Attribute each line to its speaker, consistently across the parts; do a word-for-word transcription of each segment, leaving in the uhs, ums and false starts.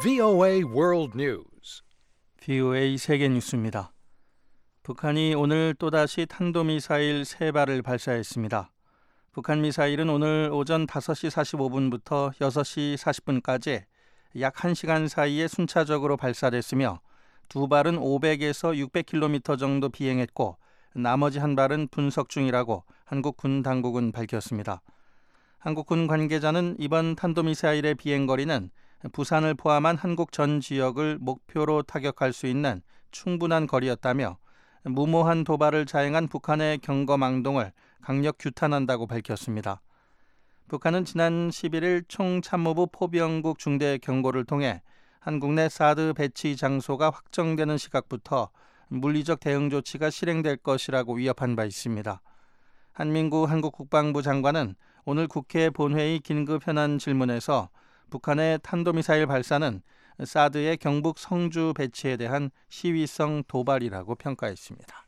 Speaker 1: 브이오에이 World News.
Speaker 2: 브이오에이 세계 뉴스입니다. 북한이 오늘 또다시 탄도미사일 세 발을 발사했습니다. 북한 미사일은 오늘 오전 다섯 시 사십오 분부터 여섯 시 사십 분까지 약 한 시간 사이에 순차적으로 발사됐으며 두 발은 오백에서 육백 킬로미터 정도 비행했고 나머지 한 발은 분석 중이라고 한국 군 당국은 밝혔습니다. 한국 군 관계자는 이번 탄도미사일의 비행거리는 부산을 포함한 한국 전 지역을 목표로 타격할 수 있는 충분한 거리였다며 무모한 도발을 자행한 북한의 경거망동을 강력 규탄한다고 밝혔습니다. 북한은 지난 십일 일 총참모부 포병국 중대 경고를 통해 한국 내 사드 배치 장소가 확정되는 시각부터 물리적 대응 조치가 실행될 것이라고 위협한 바 있습니다. 한민구 한국 국방부 장관은 오늘 국회 본회의 긴급 현안 질문에서 북한의 탄도미사일 발사는 사드의 경북 성주 배치에 대한 시위성 도발이라고 평가했습니다.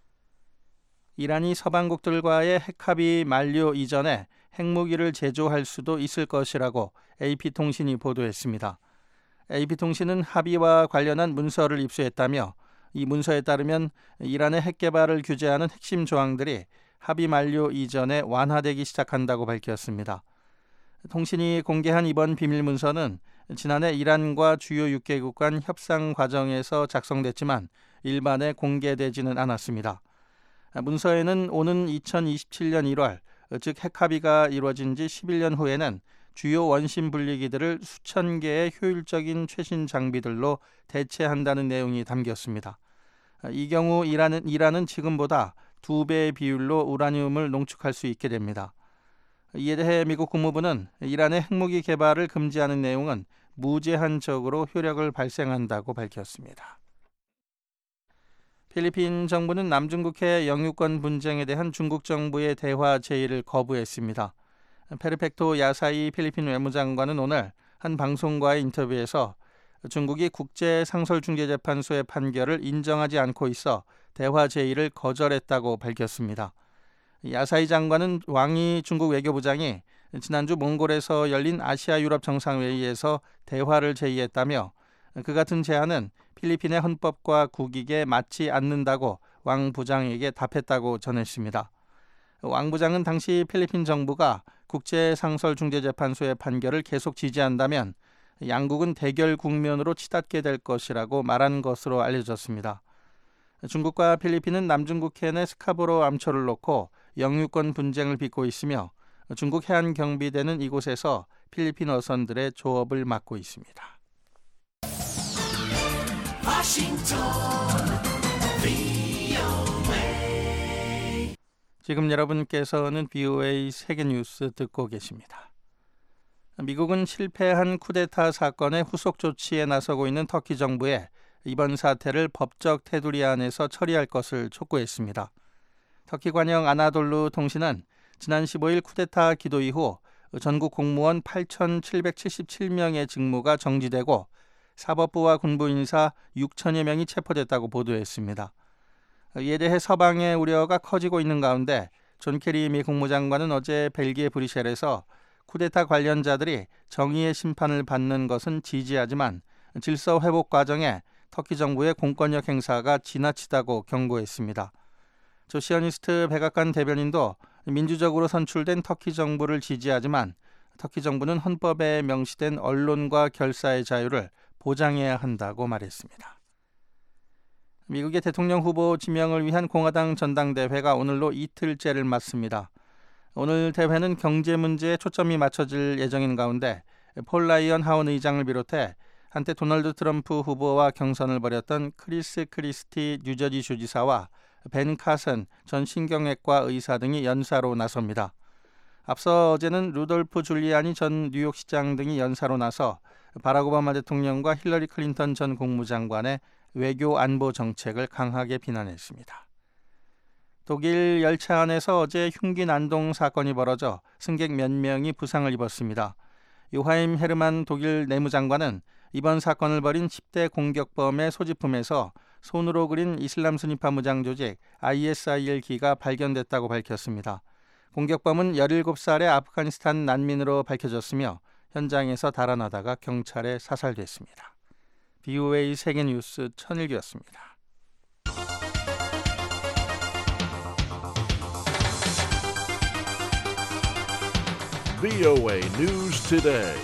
Speaker 2: 이란이 서방국들과의 핵합의 만료 이전에 핵무기를 제조할 수도 있을 것이라고 에이피통신이 보도했습니다. 에이피통신은 합의와 관련한 문서를 입수했다며 이 문서에 따르면 이란의 핵개발을 규제하는 핵심 조항들이 합의 만료 이전에 완화되기 시작한다고 밝혔습니다. 통신이 공개한 이번 비밀 문서는 지난해 이란과 주요 육 개국 간 협상 과정에서 작성됐지만 일반에 공개되지는 않았습니다. 문서에는 오는 이천이십칠 년 일월, 즉 핵합의가 이루어진 지 십일 년 후에는 주요 원심 분리기들을 수천 개의 효율적인 최신 장비들로 대체한다는 내용이 담겼습니다. 이 경우 이란은, 이란은 지금보다 두 배의 비율로 우라늄을 농축할 수 있게 됩니다. 이에 대해 미국 국무부는 이란의 핵무기 개발을 금지하는 내용은 무제한적으로 효력을 발생한다고 밝혔습니다. 필리핀 정부는 남중국해 영유권 분쟁에 대한 중국 정부의 대화 제의를 거부했습니다. 페르펙토 야사이 필리핀 외무장관은 오늘 한 방송과의 인터뷰에서 중국이 국제상설중재재판소의 판결을 인정하지 않고 있어 대화 제의를 거절했다고 밝혔습니다. 야사이 장관은 왕이 중국 외교부장이 지난주 몽골에서 열린 아시아 유럽 정상회의에서 대화를 제의했다며 그 같은 제안은 필리핀의 헌법과 국익에 맞지 않는다고 왕 부장에게 답했다고 전했습니다. 왕 부장은 당시 필리핀 정부가 국제상설중재재판소의 판결을 계속 지지한다면 양국은 대결 국면으로 치닫게 될 것이라고 말한 것으로 알려졌습니다. 중국과 필리핀은 남중국해 내 스카보로 암초를 놓고 영유권 분쟁을 빚고 있으며 중국 해안경비대는 이곳에서 필리핀 어선들의 조업을 맡고 있습니다.
Speaker 3: 워싱턴 브이오에이.
Speaker 2: 지금 여러분께서는 브이오에이 세계뉴스 듣고 계십니다. 미국은 실패한 쿠데타 사건의 후속 조치에 나서고 있는 터키 정부에 이번 사태를 법적 테두리 안에서 처리할 것을 촉구했습니다. 터키 관영 아나돌루 통신은 지난 십오 일 쿠데타 기도 이후 전국 공무원 팔천칠백칠십칠 명의 직무가 정지되고 사법부와 군부 인사 육천여 명이 체포됐다고 보도했습니다. 이에 대해 서방의 우려가 커지고 있는 가운데 존 케리 미 국무장관은 어제 벨기에 브뤼셀에서 쿠데타 관련자들이 정의의 심판을 받는 것은 지지하지만 질서 회복 과정에 터키 정부의 공권력 행사가 지나치다고 경고했습니다. 조 시어니스트 백악관 대변인도 민주적으로 선출된 터키 정부를 지지하지만 터키 정부는 헌법에 명시된 언론과 결사의 자유를 보장해야 한다고 말했습니다. 미국의 대통령 후보 지명을 위한 공화당 전당대회가 오늘로 이틀째를 맞습니다. 오늘 대회는 경제 문제에 초점이 맞춰질 예정인 가운데 폴 라이언 하원 의장을 비롯해 한때 도널드 트럼프 후보와 경선을 벌였던 크리스 크리스티 뉴저지 주지사와 벤 카슨 전 신경외과 의사 등이 연사로 나섭니다. 앞서 어제는 루돌프 줄리아니 전 뉴욕시장 등이 연사로 나서 바락 오바마 대통령과 힐러리 클린턴 전 국무장관의 외교 안보 정책을 강하게 비난했습니다. 독일 열차 안에서 어제 흉기 난동 사건이 벌어져 승객 몇 명이 부상을 입었습니다. 요하임 헤르만 독일 내무장관은 이번 사건을 벌인 십 대 공격범의 소지품에서 손으로 그린 이슬람 순위파 무장 조직 아이에스아이엘기가 발견됐다고 밝혔습니다. 공격범은 열일곱 살의 아프가니스탄 난민으로 밝혀졌으며 현장에서 달아나다가 경찰에 사살됐습니다. 브이오에이 세계뉴스 천일기였습니다.
Speaker 1: 브이오에이 News Today.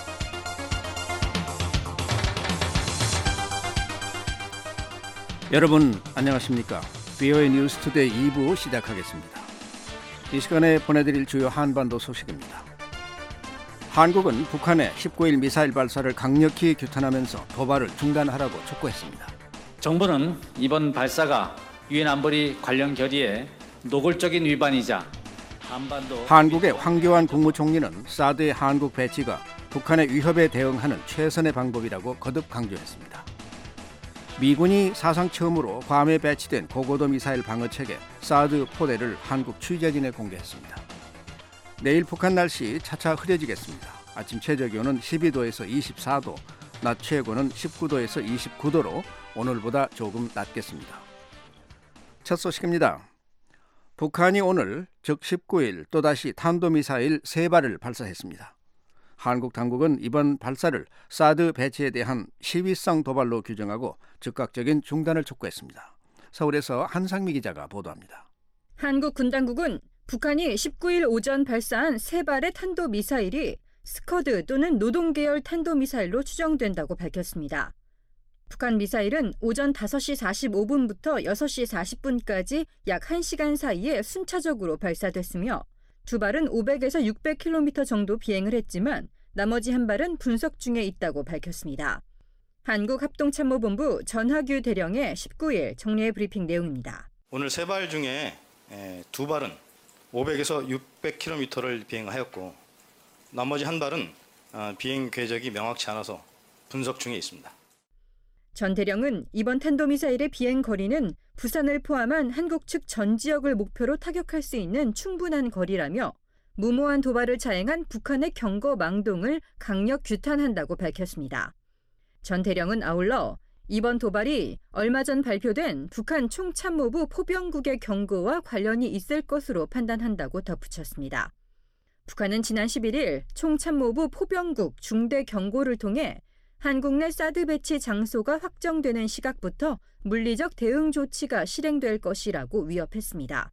Speaker 3: 여러분 안녕하십니까? 브이오에이 뉴스 투데이 이 부 시작하겠습니다. 이 시간에 보내드릴 주요 한반도 소식입니다. 한국은 북한의 십구 일 미사일 발사를 강력히 규탄하면서 도발을 중단하라고 촉구했습니다.
Speaker 4: 정부는 이번 발사가 유엔 안보리 관련 결의의 노골적인 위반이자 한반도
Speaker 3: 한국의 황교안 국무총리는 사드의 한국 배치가 북한의 위협에 대응하는 최선의 방법이라고 거듭 강조했습니다. 미군이 사상 처음으로 괌에 배치된 고고도 미사일 방어체계 사드 포대를 한국 취재진에 공개했습니다. 내일 북한 날씨 차차 흐려지겠습니다. 아침 최저기온은 십이 도에서 이십사 도, 낮 최고는 십구 도에서 이십구 도로 오늘보다 조금 낮겠습니다. 첫 소식입니다. 북한이 오늘 즉 십구 일 또다시 탄도미사일 세 발을 발사했습니다. 한국 당국은 이번 발사를 사드 배치에 대한 시위성 도발로 규정하고 즉각적인 중단을 촉구했습니다. 서울에서 한상미 기자가 보도합니다.
Speaker 5: 한국 군 당국은 북한이 십구 일 오전 발사한 세 발의 탄도미사일이 스커드 또는 노동계열 탄도미사일로 추정된다고 밝혔습니다. 북한 미사일은 오전 다섯 시 사십오 분부터 여섯 시 사십 분까지 약 한 시간 사이에 순차적으로 발사됐으며 두 발은 오백에서 육백 킬로미터 정도 비행을 했지만 나머지 한 발은 분석 중에 있다고 밝혔습니다. 한국합동참모본부 전하규 대령의 십구 일 정례 브리핑 내용입니다.
Speaker 6: 오늘 세 발 중에 두 발은 오백에서 육백 킬로미터를 비행하였고 나머지 한 발은 비행 궤적이 명확치 않아서 분석 중에 있습니다.
Speaker 5: 전 대령은 이번 탄도미사일의 비행 거리는 부산을 포함한 한국 측 전 지역을 목표로 타격할 수 있는 충분한 거리라며 무모한 도발을 자행한 북한의 경고 망동을 강력 규탄한다고 밝혔습니다. 전 대령은 아울러 이번 도발이 얼마 전 발표된 북한 총참모부 포병국의 경고와 관련이 있을 것으로 판단한다고 덧붙였습니다. 북한은 지난 십일 일 총참모부 포병국 중대 경고를 통해 한국 내 사드 배치 장소가 확정되는 시각부터 물리적 대응 조치가 실행될 것이라고 위협했습니다.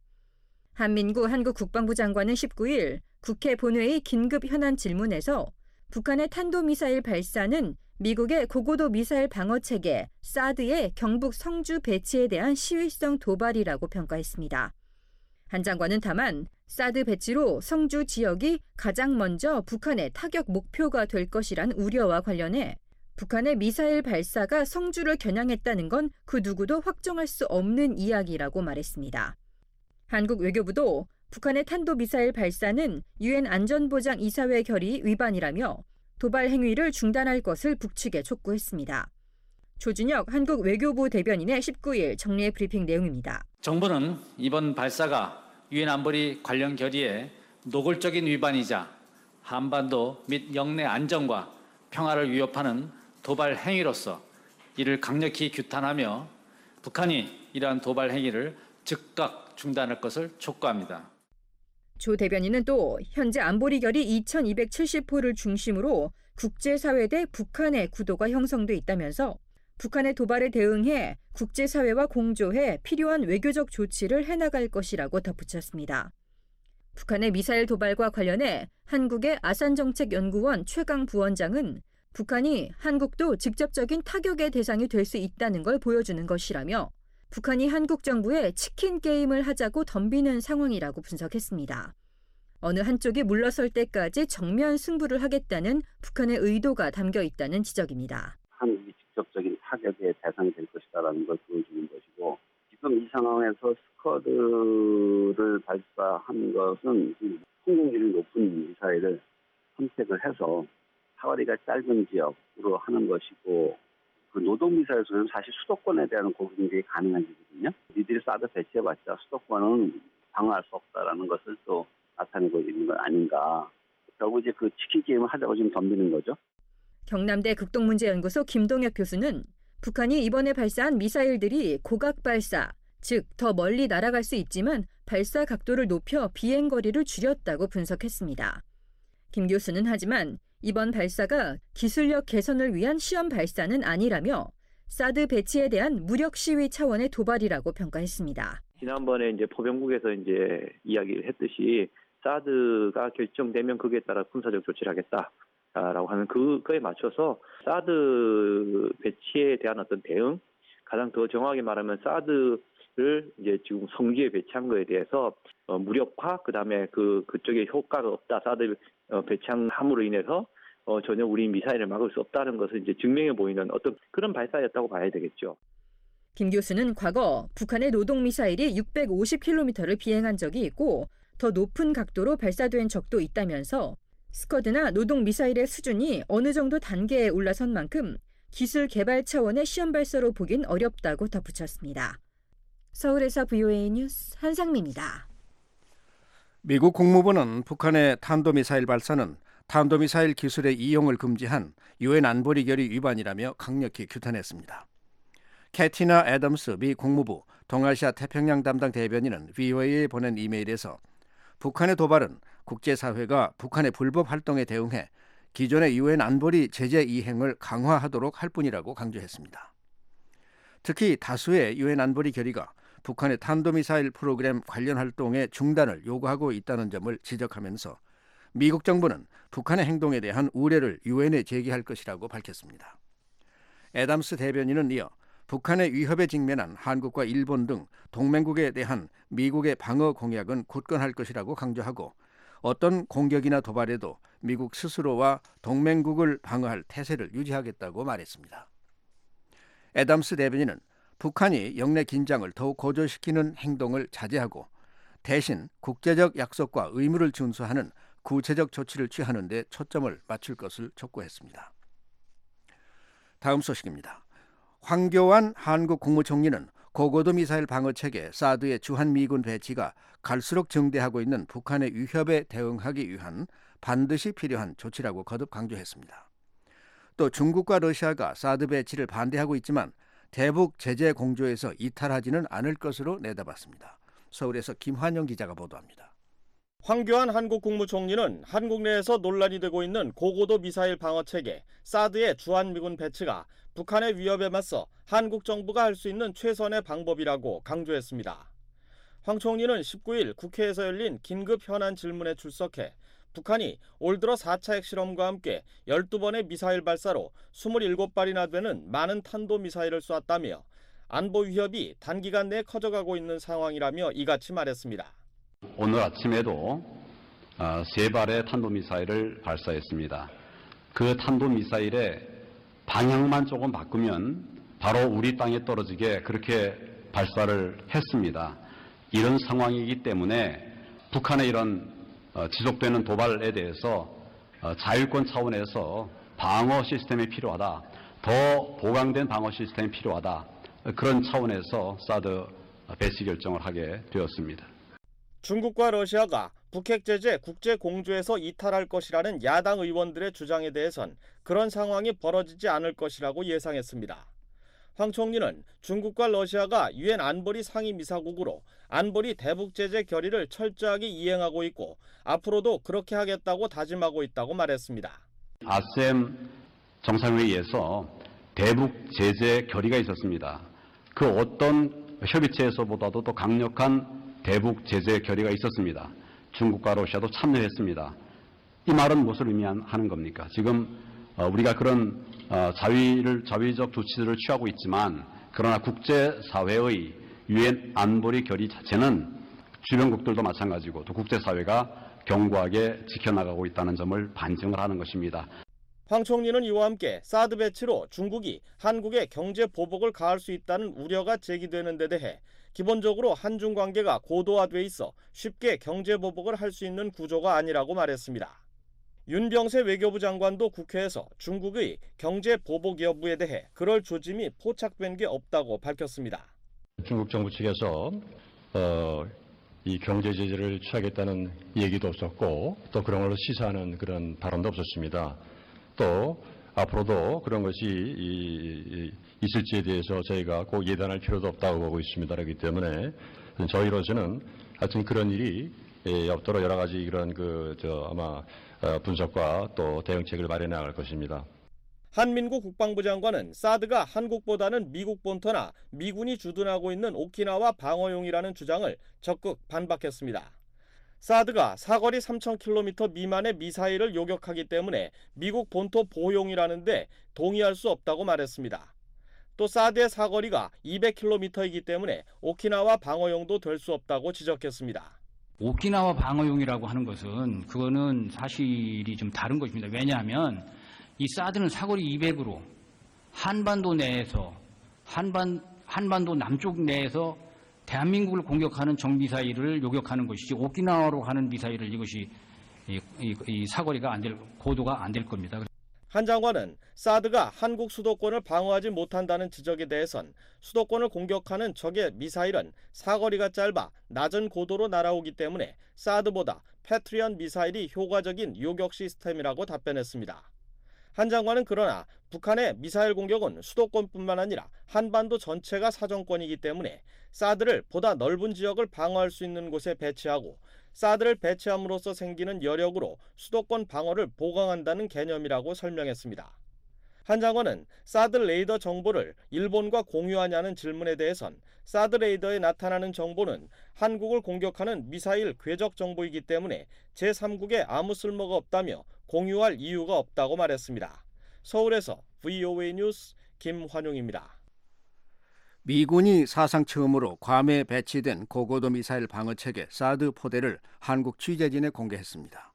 Speaker 5: 한민구 한국 국방부 장관은 십구 일 국회 본회의 긴급 현안 질문에서 북한의 탄도미사일 발사는 미국의 고고도 미사일 방어체계 사드의 경북 성주 배치에 대한 시위성 도발이라고 평가했습니다. 한 장관은 다만 사드 배치로 성주 지역이 가장 먼저 북한의 타격 목표가 될 것이란 우려와 관련해 북한의 미사일 발사가 성주를 겨냥했다는 건 그 누구도 확정할 수 없는 이야기라고 말했습니다. 한국 외교부도 북한의 탄도미사일 발사는 유엔 안전보장 이사회 결의 위반이라며 도발 행위를 중단할 것을 북측에 촉구했습니다. 조준혁 한국 외교부 대변인의 십구 일 정례 브리핑 내용입니다.
Speaker 4: 정부는 이번 발사가 유엔 안보리 관련 결의의 노골적인 위반이자 한반도 및 영내 안정과 평화를 위협하는 도발 행위로서 이를 강력히 규탄하며 북한이 이러한 도발 행위를 즉각 중단할 것을 촉구합니다.
Speaker 5: 조 대변인은 또 현재 안보리 결의 이천이백칠십 호를 중심으로 국제사회 대 북한의 구도가 형성돼 있다면서 북한의 도발에 대응해 국제사회와 공조해 필요한 외교적 조치를 해나갈 것이라고 덧붙였습니다. 북한의 미사일 도발과 관련해 한국의 아산정책연구원 최강 부원장은 북한이 한국도 직접적인 타격의 대상이 될 수 있다는 걸 보여주는 것이라며 북한이 한국 정부에 치킨 게임을 하자고 덤비는 상황이라고 분석했습니다. 어느 한쪽이 물러설 때까지 정면 승부를 하겠다는 북한의 의도가 담겨 있다는 지적입니다.
Speaker 7: 한국이 직접적인 타격의 대상이 될 것이다라는 걸 보여주는 것이고 지금 이 상황에서 스커드를 발사한 것은 성공률이 높은 미사일을 선택을 해서 사거리가 짧은 지역으로 하는 것이고 그 노동미사일에서는 사실 수도권에 대한 공격이 가능한 일이거든요. 니들이 사드 배치해봤자 수도권은 방어할 수 없다라는 것을 또 나타내고 있는 건 아닌가. 결국 이제 그 치킨 게임을 하자고 지금 덤비는 거죠.
Speaker 5: 경남대 극동문제연구소 김동혁 교수는 북한이 이번에 발사한 미사일들이 고각 발사, 즉 더 멀리 날아갈 수 있지만 발사 각도를 높여 비행 거리를 줄였다고 분석했습니다. 김 교수는 하지만 이번 발사가 기술력 개선을 위한 시험 발사는 아니라며 사드 배치에 대한 무력 시위 차원의 도발이라고 평가했습니다.
Speaker 8: 지난번에 이제 포병국에서 이제 이야기를 했듯이 사드가 결정되면 거기에 따라 군사적 조치를 하겠다라고 하는 그거에 맞춰서 사드 배치에 대한 어떤 대응, 가장 더 정확하게 말하면 사드를 이제 지금 성지에 배치한 거에 대해서 어, 무력화, 그다음에 그 그쪽에 효과가 없다, 사드 어, 배치함으로 인해서 어, 전혀 우리 미사일을 막을 수 없다는 것을 이제 증명해 보이는 어떤 그런 발사였다고 봐야 되겠죠.
Speaker 5: 김 교수는 과거 북한의 노동미사일이 육백오십 킬로미터를 비행한 적이 있고 더 높은 각도로 발사된 적도 있다면서 스커드나 노동미사일의 수준이 어느 정도 단계에 올라선 만큼 기술 개발 차원의 시험 발사로 보긴 어렵다고 덧붙였습니다. 서울에서 브이오에이 뉴스 한상미입니다.
Speaker 3: 미국 국무부는 북한의 탄도미사일 발사는 탄도미사일 기술의 이용을 금지한 유엔 안보리 결의 위반이라며 강력히 규탄했습니다. 캐티나 애덤스 미 국무부 동아시아 태평양 담당 대변인은 브이오에이에 보낸 이메일에서 북한의 도발은 국제사회가 북한의 불법 활동에 대응해 기존의 유엔 안보리 제재 이행을 강화하도록 할 뿐이라고 강조했습니다. 특히 다수의 유엔 안보리 결의가 북한의 탄도미사일 프로그램 관련 활동의 중단을 요구하고 있다는 점을 지적하면서 미국 정부는 북한의 행동에 대한 우려를 유엔에 제기할 것이라고 밝혔습니다. 애덤스 대변인은 이어 북한의 위협에 직면한 한국과 일본 등 동맹국에 대한 미국의 방어 공약은 굳건할 것이라고 강조하고 어떤 공격이나 도발에도 미국 스스로와 동맹국을 방어할 태세를 유지하겠다고 말했습니다. 애덤스 대변인은 북한이 영내 긴장을 더욱 고조시키는 행동을 자제하고 대신 국제적 약속과 의무를 준수하는 구체적 조치를 취하는 데 초점을 맞출 것을 촉구했습니다. 다음 소식입니다. 황교안 한국 국무총리는 고고도 미사일 방어체계 사드의 주한미군 배치가 갈수록 증대하고 있는 북한의 위협에 대응하기 위한 반드시 필요한 조치라고 거듭 강조했습니다. 또 중국과 러시아가 사드 배치를 반대하고 있지만 대북 제재 공조에서 이탈하지는 않을 것으로 내다봤습니다. 서울에서 김환영 기자가 보도합니다.
Speaker 9: 황교안 한국 국무총리는 한국 내에서 논란이 되고 있는 고고도 미사일 방어체계 사드의 주한미군 배치가 북한의 위협에 맞서 한국 정부가 할 수 있는 최선의 방법이라고 강조했습니다. 황 총리는 십구 일 국회에서 열린 긴급 현안 질문에 출석해 북한이 올 들어 사 차 핵실험과 함께 열두 번의 미사일 발사로 이십칠 발이나 되는 많은 탄도미사일을 쏘았다며 안보 위협이 단기간 내에 커져가고 있는 상황이라며 이같이 말했습니다.
Speaker 10: 오늘 아침에도 세 발의 탄도미사일을 발사했습니다. 그 탄도미사일의 방향만 조금 바꾸면 바로 우리 땅에 떨어지게 그렇게 발사를 했습니다. 이런 상황이기 때문에 북한의 이런 지속되는 도발에 대해서 자율권 차원에서 방어 시스템이 필요하다. 더 보강된 방어 시스템이 필요하다. 그런 차원에서 사드 배치 결정을 하게 되었습니다.
Speaker 9: 중국과 러시아가 북핵 제재 국제 공조에서 이탈할 것이라는 야당 의원들의 주장에 대해선 그런 상황이 벌어지지 않을 것이라고 예상했습니다. 황 총리는 중국과 러시아가 유엔 안보리 상임이사국으로 안보리 대북 제재 결의를 철저하게 이행하고 있고 앞으로도 그렇게 하겠다고 다짐하고 있다고 말했습니다.
Speaker 10: 아셈 정상회의에서 대북 제재 결의가 있었습니다. 그 어떤 협의체에서보다도 더 강력한 대북 제재 결의가 있었습니다. 중국과 러시아도 참여했습니다. 이 말은 무엇을 의미하는 겁니까? 지금 우리가 그런 자위를 자위적 조치들을 취하고 있지만 그러나 국제사회의 유엔 안보리 결의 자체는 주변국들도 마찬가지고 또 국제사회가 견고하게 지켜나가고 있다는 점을 반증을 하는 것입니다.
Speaker 9: 황 총리는 이와 함께 사드 배치로 중국이 한국에 경제 보복을 가할 수 있다는 우려가 제기되는 데 대해 기본적으로 한중 관계가 고도화돼 있어 쉽게 경제 보복을 할 수 있는 구조가 아니라고 말했습니다. 윤병세 외교부 장관도 국회에서 중국의 경제 보복 여부에 대해 그럴 조짐이 포착된 게 없다고 밝혔습니다.
Speaker 11: 중국 정부 측에서 어, 이 경제 제재를 취하겠다는 얘기도 없었고 또 그런 걸로 시사하는 그런 발언도 없었습니다. 또 앞으로도 그런 것이 이, 이, 있을지에 대해서 저희가 꼭 예단할 필요도 없다고 보고 있습니다. 그렇기 때문에 저희로서는 하여튼 그런 일이 예, 없도록 여러 가지 이런 그 저 아마 분석과 또 대응책을 마련해 나갈 것입니다.
Speaker 9: 한민구 국방부 장관은 사드가 한국보다는 미국 본토나 미군이 주둔하고 있는 오키나와 방어용이라는 주장을 적극 반박했습니다. 사드가 사거리 삼천 킬로미터 미만의 미사일을 요격하기 때문에 미국 본토 보호용이라는데 동의할 수 없다고 말했습니다. 또 사드의 사거리가 이백 킬로미터이기 때문에 오키나와 방어용도 될 수 없다고 지적했습니다.
Speaker 12: 오키나와 방어용이라고 하는 것은 그거는 사실이 좀 다른 것입니다. 왜냐하면 이 사드는 사거리 이백으로 한반도 내에서 한반, 한반도 남쪽 내에서 대한민국을 공격하는 정미사일을 요격하는 것이지 오키나와로 가는 미사일을 이것이 이, 이, 이 사거리가 안 될, 고도가 안 될 겁니다.
Speaker 9: 한 장관은 사드가 한국 수도권을 방어하지 못한다는 지적에 대해선 수도권을 공격하는 적의 미사일은 사거리가 짧아 낮은 고도로 날아오기 때문에 사드보다 패트리언 미사일이 효과적인 요격 시스템이라고 답변했습니다. 한 장관은 그러나 북한의 미사일 공격은 수도권뿐만 아니라 한반도 전체가 사정권이기 때문에 사드를 보다 넓은 지역을 방어할 수 있는 곳에 배치하고 사드를 배치함으로써 생기는 여력으로 수도권 방어를 보강한다는 개념이라고 설명했습니다. 한 장관은 사드 레이더 정보를 일본과 공유하냐는 질문에 대해선 사드 레이더에 나타나는 정보는 한국을 공격하는 미사일 궤적 정보이기 때문에 제삼국에 아무 쓸모가 없다며 공유할 이유가 없다고 말했습니다. 서울에서 브이오에이 뉴스 김환용입니다.
Speaker 3: 미군이 사상 처음으로 괌에 배치된 고고도 미사일 방어체계 사드 포대를 한국 취재진에 공개했습니다.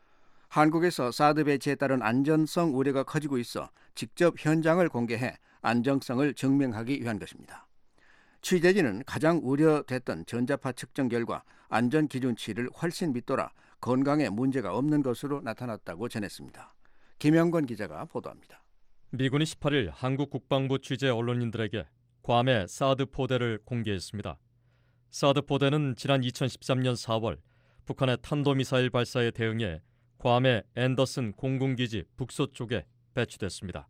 Speaker 3: 한국에서 사드 배치에 따른 안전성 우려가 커지고 있어 직접 현장을 공개해 안정성을 증명하기 위한 것입니다. 취재진은 가장 우려됐던 전자파 측정 결과 안전 기준치를 훨씬 밑돌아 건강에 문제가 없는 것으로 나타났다고 전했습니다. 김영건 기자가 보도합니다.
Speaker 13: 미군이 십팔 일 한국 국방부 취재 언론인들에게 괌의 사드 포대를 공개했습니다. 사드 포대는 지난 이천십삼 년 사월 북한의 탄도미사일 발사에 대응해 괌의 앤더슨 공군기지 북서쪽에 배치됐습니다.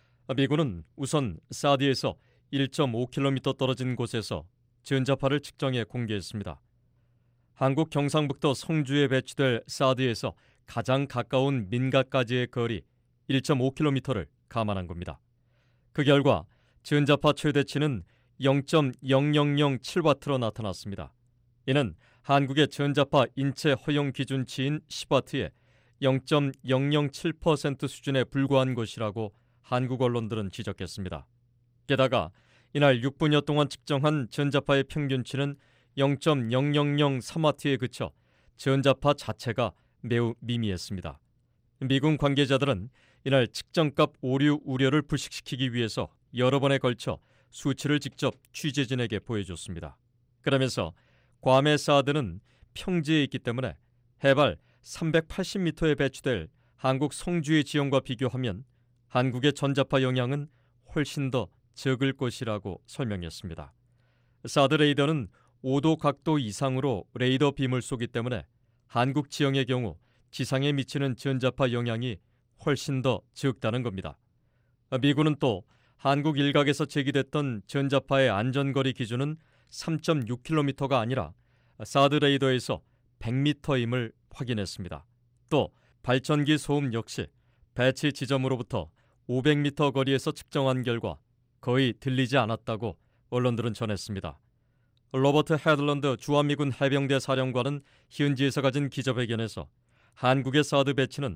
Speaker 13: 미군은 우선 사드에서 일 점 오 킬로미터 떨어진 곳에서 전자파를 측정해 공개했습니다. 한국 경상북도 성주에 배치될 사드에서 가장 가까운 민가까지의 거리 일 점 오 킬로미터를 감안한 겁니다. 그 결과 전자파 최대치는 영 점 영영영칠 와트로 나타났습니다. 이는 한국의 전자파 인체 허용 기준치인 십 와트의 영 점 영영칠 퍼센트 수준에 불과한 것이라고 한국 언론들은 지적했습니다. 게다가 이날 육 분여 동안 측정한 전자파의 평균치는 영 점 영영영삼 와트에 그쳐 전자파 자체가 매우 미미했습니다. 미군 관계자들은 이날 측정값 오류 우려를 불식시키기 위해서 여러 번에 걸쳐 수치를 직접 취재진에게 보여줬습니다. 그러면서 괌의 사드는 평지에 있기 때문에 해발 삼백팔십 미터에 배치될 한국 성주의 지형과 비교하면 한국의 전자파 영향은 훨씬 더 적을 것이라고 설명했습니다. 사드 레이더는 오 도 각도 이상으로 레이더 빔을 쏘기 때문에 한국 지형의 경우 지상에 미치는 전자파 영향이 훨씬 더 적다는 겁니다. 미군은 또 한국 일각에서 제기됐던 전자파의 안전거리 기준은 삼 점 육 킬로미터가 아니라 사드 레이더에서 백 미터임을 확인했습니다. 또 발전기 소음 역시 배치 지점으로부터 오백 미터 거리에서 측정한 결과 거의 들리지 않았다고 언론들은 전했습니다. 로버트 헤들런드 주한미군 해병대 사령관은 현지에서 가진 기자회견에서 한국의 사드 배치는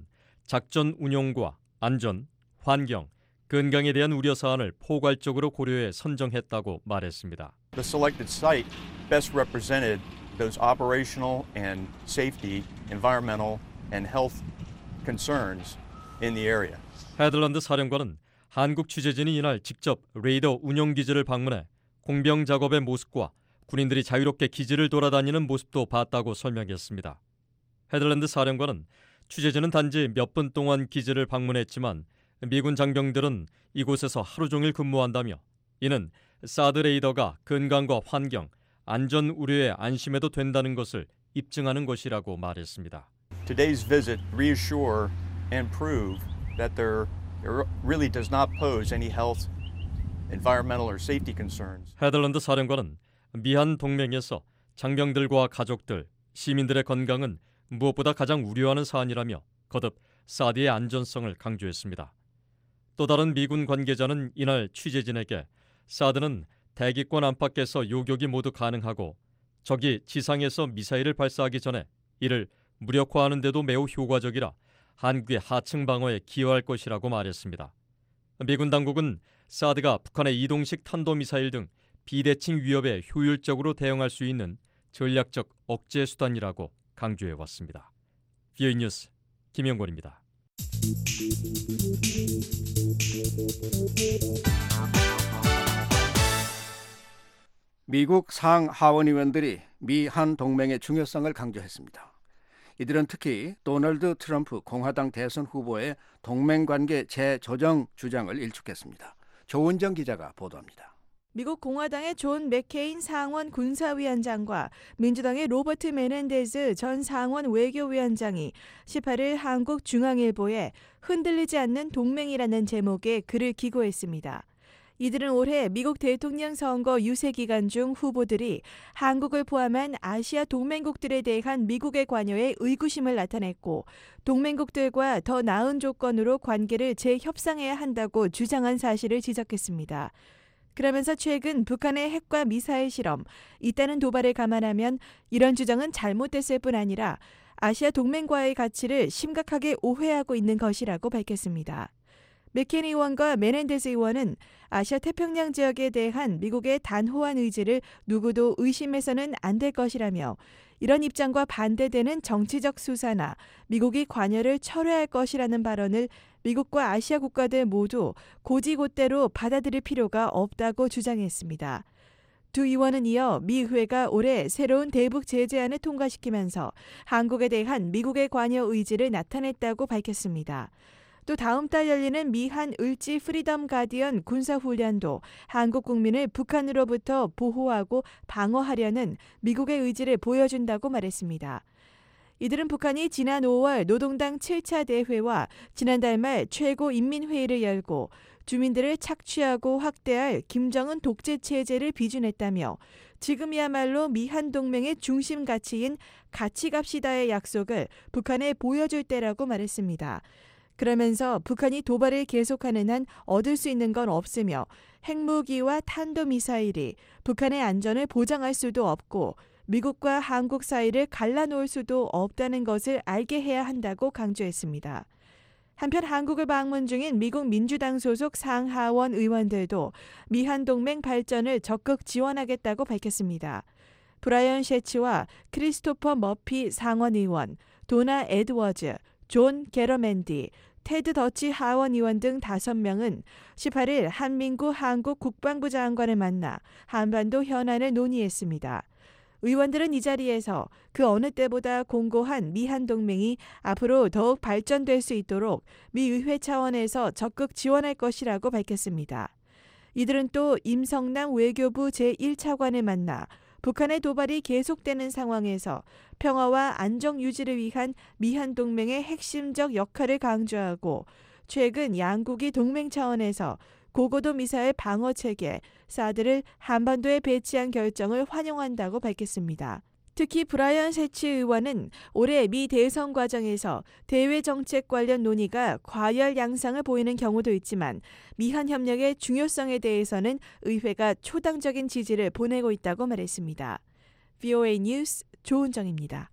Speaker 13: 작전 운용과 안전, 환경, 건강에 대한 우려 사안을 포괄적으로 고려해 선정했다고 말했습니다.
Speaker 14: The selected site best represented those operational and safety, environmental and health concerns in the area.
Speaker 13: 헤들런드 사령관은 한국 취재진이 이날 직접 레이더 운용 기지를 방문해 공병 작업의 모습과 군인들이 자유롭게 기지를 돌아다니는 모습도 봤다고 설명했습니다. 헤들랜드 사령관은 취재진은 단지 몇 분 동안 기지를 방문했지만 미군 장병들은 이곳에서 하루 종일 근무한다며 이는 사드 레이더가 건강과 환경, 안전 우려에 안심해도 된다는 것을 입증하는 것이라고 말했습니다.
Speaker 14: Today's visit reassure and prove that there really does not pose any health, environmental or safety concerns.
Speaker 13: 헤들랜드 사령관은 미한 동맹에서 장병들과 가족들, 시민들의 건강은 무엇보다 가장 우려하는 사안이라며 거듭 사드의 안전성을 강조했습니다. 또 다른 미군 관계자는 이날 취재진에게 사드는 대기권 안팎에서 요격이 모두 가능하고 적이 지상에서 미사일을 발사하기 전에 이를 무력화하는 데도 매우 효과적이라 한국의 하층 방어에 기여할 것이라고 말했습니다. 미군 당국은 사드가 북한의 이동식 탄도미사일 등 비대칭 위협에 효율적으로 대응할 수 있는 전략적 억제 수단이라고 강조해왔습니다. 비오이 뉴스 김영권입니다.
Speaker 3: 미국 상하원 의원들이 미한 동맹의 중요성을 강조했습니다. 이들은 특히 도널드 트럼프 공화당 대선 후보의 동맹관계 재조정 주장을 일축했습니다. 조은정 기자가 보도합니다.
Speaker 15: 미국 공화당의 존 맥케인 상원 군사위원장과 민주당의 로버트 메넨데즈 전 상원 외교위원장이 십팔 일 한국중앙일보에 흔들리지 않는 동맹이라는 제목의 글을 기고했습니다. 이들은 올해 미국 대통령 선거 유세 기간 중 후보들이 한국을 포함한 아시아 동맹국들에 대한 미국의 관여에 의구심을 나타냈고 동맹국들과 더 나은 조건으로 관계를 재협상해야 한다고 주장한 사실을 지적했습니다. 그러면서 최근 북한의 핵과 미사일 실험, 잇따른 도발을 감안하면 이런 주장은 잘못됐을 뿐 아니라 아시아 동맹과의 가치를 심각하게 오해하고 있는 것이라고 밝혔습니다. 맥케인 의원과 메넨데스 의원은 아시아 태평양 지역에 대한 미국의 단호한 의지를 누구도 의심해서는 안 될 것이라며 이런 입장과 반대되는 정치적 수사나 미국이 관여를 철회할 것이라는 발언을 미국과 아시아 국가들 모두 고지고대로 받아들일 필요가 없다고 주장했습니다. 두 의원은 이어 미 의회가 올해 새로운 대북 제재안을 통과시키면서 한국에 대한 미국의 관여 의지를 나타냈다고 밝혔습니다. 또 다음 달 열리는 미한 을지 프리덤 가디언 군사훈련도 한국 국민을 북한으로부터 보호하고 방어하려는 미국의 의지를 보여준다고 말했습니다. 이들은 북한이 지난 오월 노동당 칠 차 대회와 지난달 말 최고인민회의를 열고 주민들을 착취하고 확대할 김정은 독재 체제를 비준했다며 지금이야말로 미한 동맹의 중심 가치인 같이 갑시다의 약속을 북한에 보여줄 때라고 말했습니다. 그러면서 북한이 도발을 계속하는 한 얻을 수 있는 건 없으며 핵무기와 탄도미사일이 북한의 안전을 보장할 수도 없고 미국과 한국 사이를 갈라놓을 수도 없다는 것을 알게 해야 한다고 강조했습니다. 한편 한국을 방문 중인 미국 민주당 소속 상하원 의원들도 미한 동맹 발전을 적극 지원하겠다고 밝혔습니다. 브라이언 셰츠와 크리스토퍼 머피 상원 의원, 도나 에드워즈, 존 게러맨디, 테드 더치 하원 의원 등 다섯 명은 십팔 일 한민구 한국 국방부 장관을 만나 한반도 현안을 논의했습니다. 의원들은 이 자리에서 그 어느 때보다 공고한 미한 동맹이 앞으로 더욱 발전될 수 있도록 미 의회 차원에서 적극 지원할 것이라고 밝혔습니다. 이들은 또 임성남 외교부 제일 차관을 만나 북한의 도발이 계속되는 상황에서 평화와 안정 유지를 위한 미한 동맹의 핵심적 역할을 강조하고 최근 양국이 동맹 차원에서 고고도 미사일 방어 체계 사드를 한반도에 배치한 결정을 환영한다고 밝혔습니다. 특히 브라이언 셰츠 의원은 올해 미 대선 과정에서 대외 정책 관련 논의가 과열 양상을 보이는 경우도 있지만 미한 협력의 중요성에 대해서는 의회가 초당적인 지지를 보내고 있다고 말했습니다. 비오에이 뉴스 조은정입니다.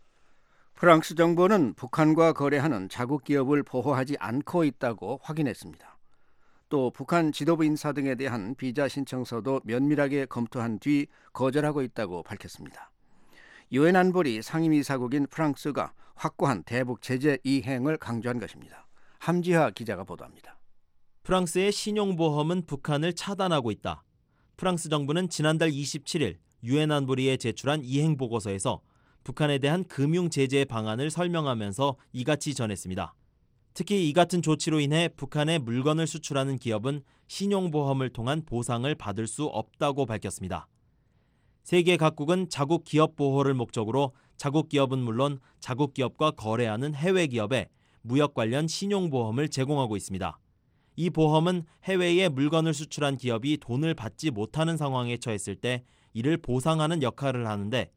Speaker 3: 프랑스 정부는 북한과 거래하는 자국 기업을 보호하지 않고 있다고 확인했습니다. 또 북한 지도부 인사 등에 대한 비자 신청서도 면밀하게 검토한 뒤 거절하고 있다고 밝혔습니다. 유엔 안보리 상임이사국인 프랑스가 확고한 대북 제재 이행을 강조한 것입니다. 함지하 기자가 보도합니다.
Speaker 16: 프랑스의 신용보험은 북한을 차단하고 있다. 프랑스 정부는 지난달 이십칠 일 유엔 안보리에 제출한 이행 보고서에서 북한에 대한 금융 제재 방안을 설명하면서 이같이 전했습니다. 특히 이 같은 조치로 인해 북한에 물건을 수출하는 기업은 신용보험을 통한 보상을 받을 수 없다고 밝혔습니다. 세계 각국은 자국 기업 보호를 목적으로 자국 기업은 물론 자국 기업과 거래하는 해외 기업에 무역 관련 신용보험을 제공하고 있습니다. 이 보험은 해외에 물건을 수출한 기업이 돈을 받지 못하는 상황에 처했을 때 이를 보상하는 역할을 하는데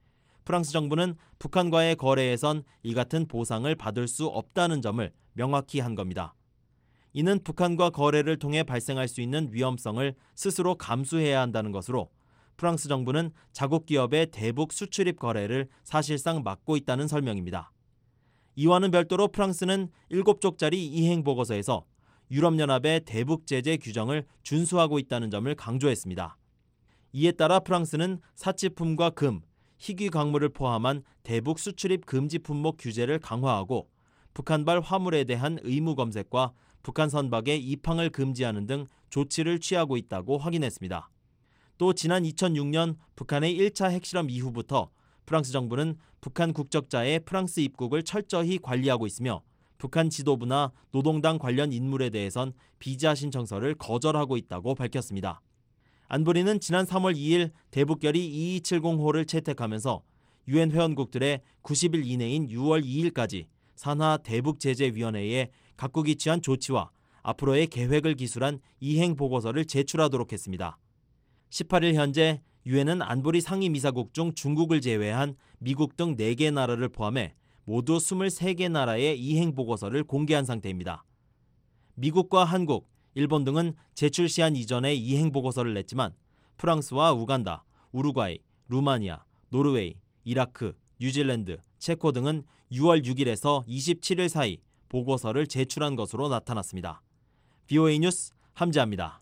Speaker 16: 프랑스 정부는 북한과의 거래에선 이 같은 보상을 받을 수 없다는 점을 명확히 한 겁니다. 이는 북한과 거래를 통해 발생할 수 있는 위험성을 스스로 감수해야 한다는 것으로 프랑스 정부는 자국 기업의 대북 수출입 거래를 사실상 막고 있다는 설명입니다. 이와는 별도로 프랑스는 일곱 쪽짜리 이행 보고서에서 유럽연합의 대북 제재 규정을 준수하고 있다는 점을 강조했습니다. 이에 따라 프랑스는 사치품과 금, 희귀 광물을 포함한 대북 수출입 금지 품목 규제를 강화하고 북한발 화물에 대한 의무 검색과 북한 선박의 입항을 금지하는 등 조치를 취하고 있다고 확인했습니다. 또 지난 이천육 년 북한의 일 차 핵실험 이후부터 프랑스 정부는 북한 국적자의 프랑스 입국을 철저히 관리하고 있으며 북한 지도부나 노동당 관련 인물에 대해선 비자 신청서를 거절하고 있다고 밝혔습니다. 안보리는 지난 삼월 이일 대북결의 이이칠공호를 채택하면서 유엔 회원국들의 구십 일 이내인 유월 이일까지 산하 대북제재위원회에 각국이 취한 조치와 앞으로의 계획을 기술한 이행 보고서를 제출하도록 했습니다. 십팔 일 현재 유엔은 안보리 상임이사국 중 중국을 제외한 미국 등 네 개 나라를 포함해 모두 이십삼 개 나라의 이행 보고서를 공개한 상태입니다. 미국과 한국, 일본 등은 제출 시한 이전에 이행 보고서를 냈지만 프랑스와 우간다, 우루과이, 루마니아, 노르웨이, 이라크, 뉴질랜드, 체코 등은 유월 육일에서 이십칠일 사이 보고서를 제출한 것으로 나타났습니다. 비오에이 뉴스 함재합니다.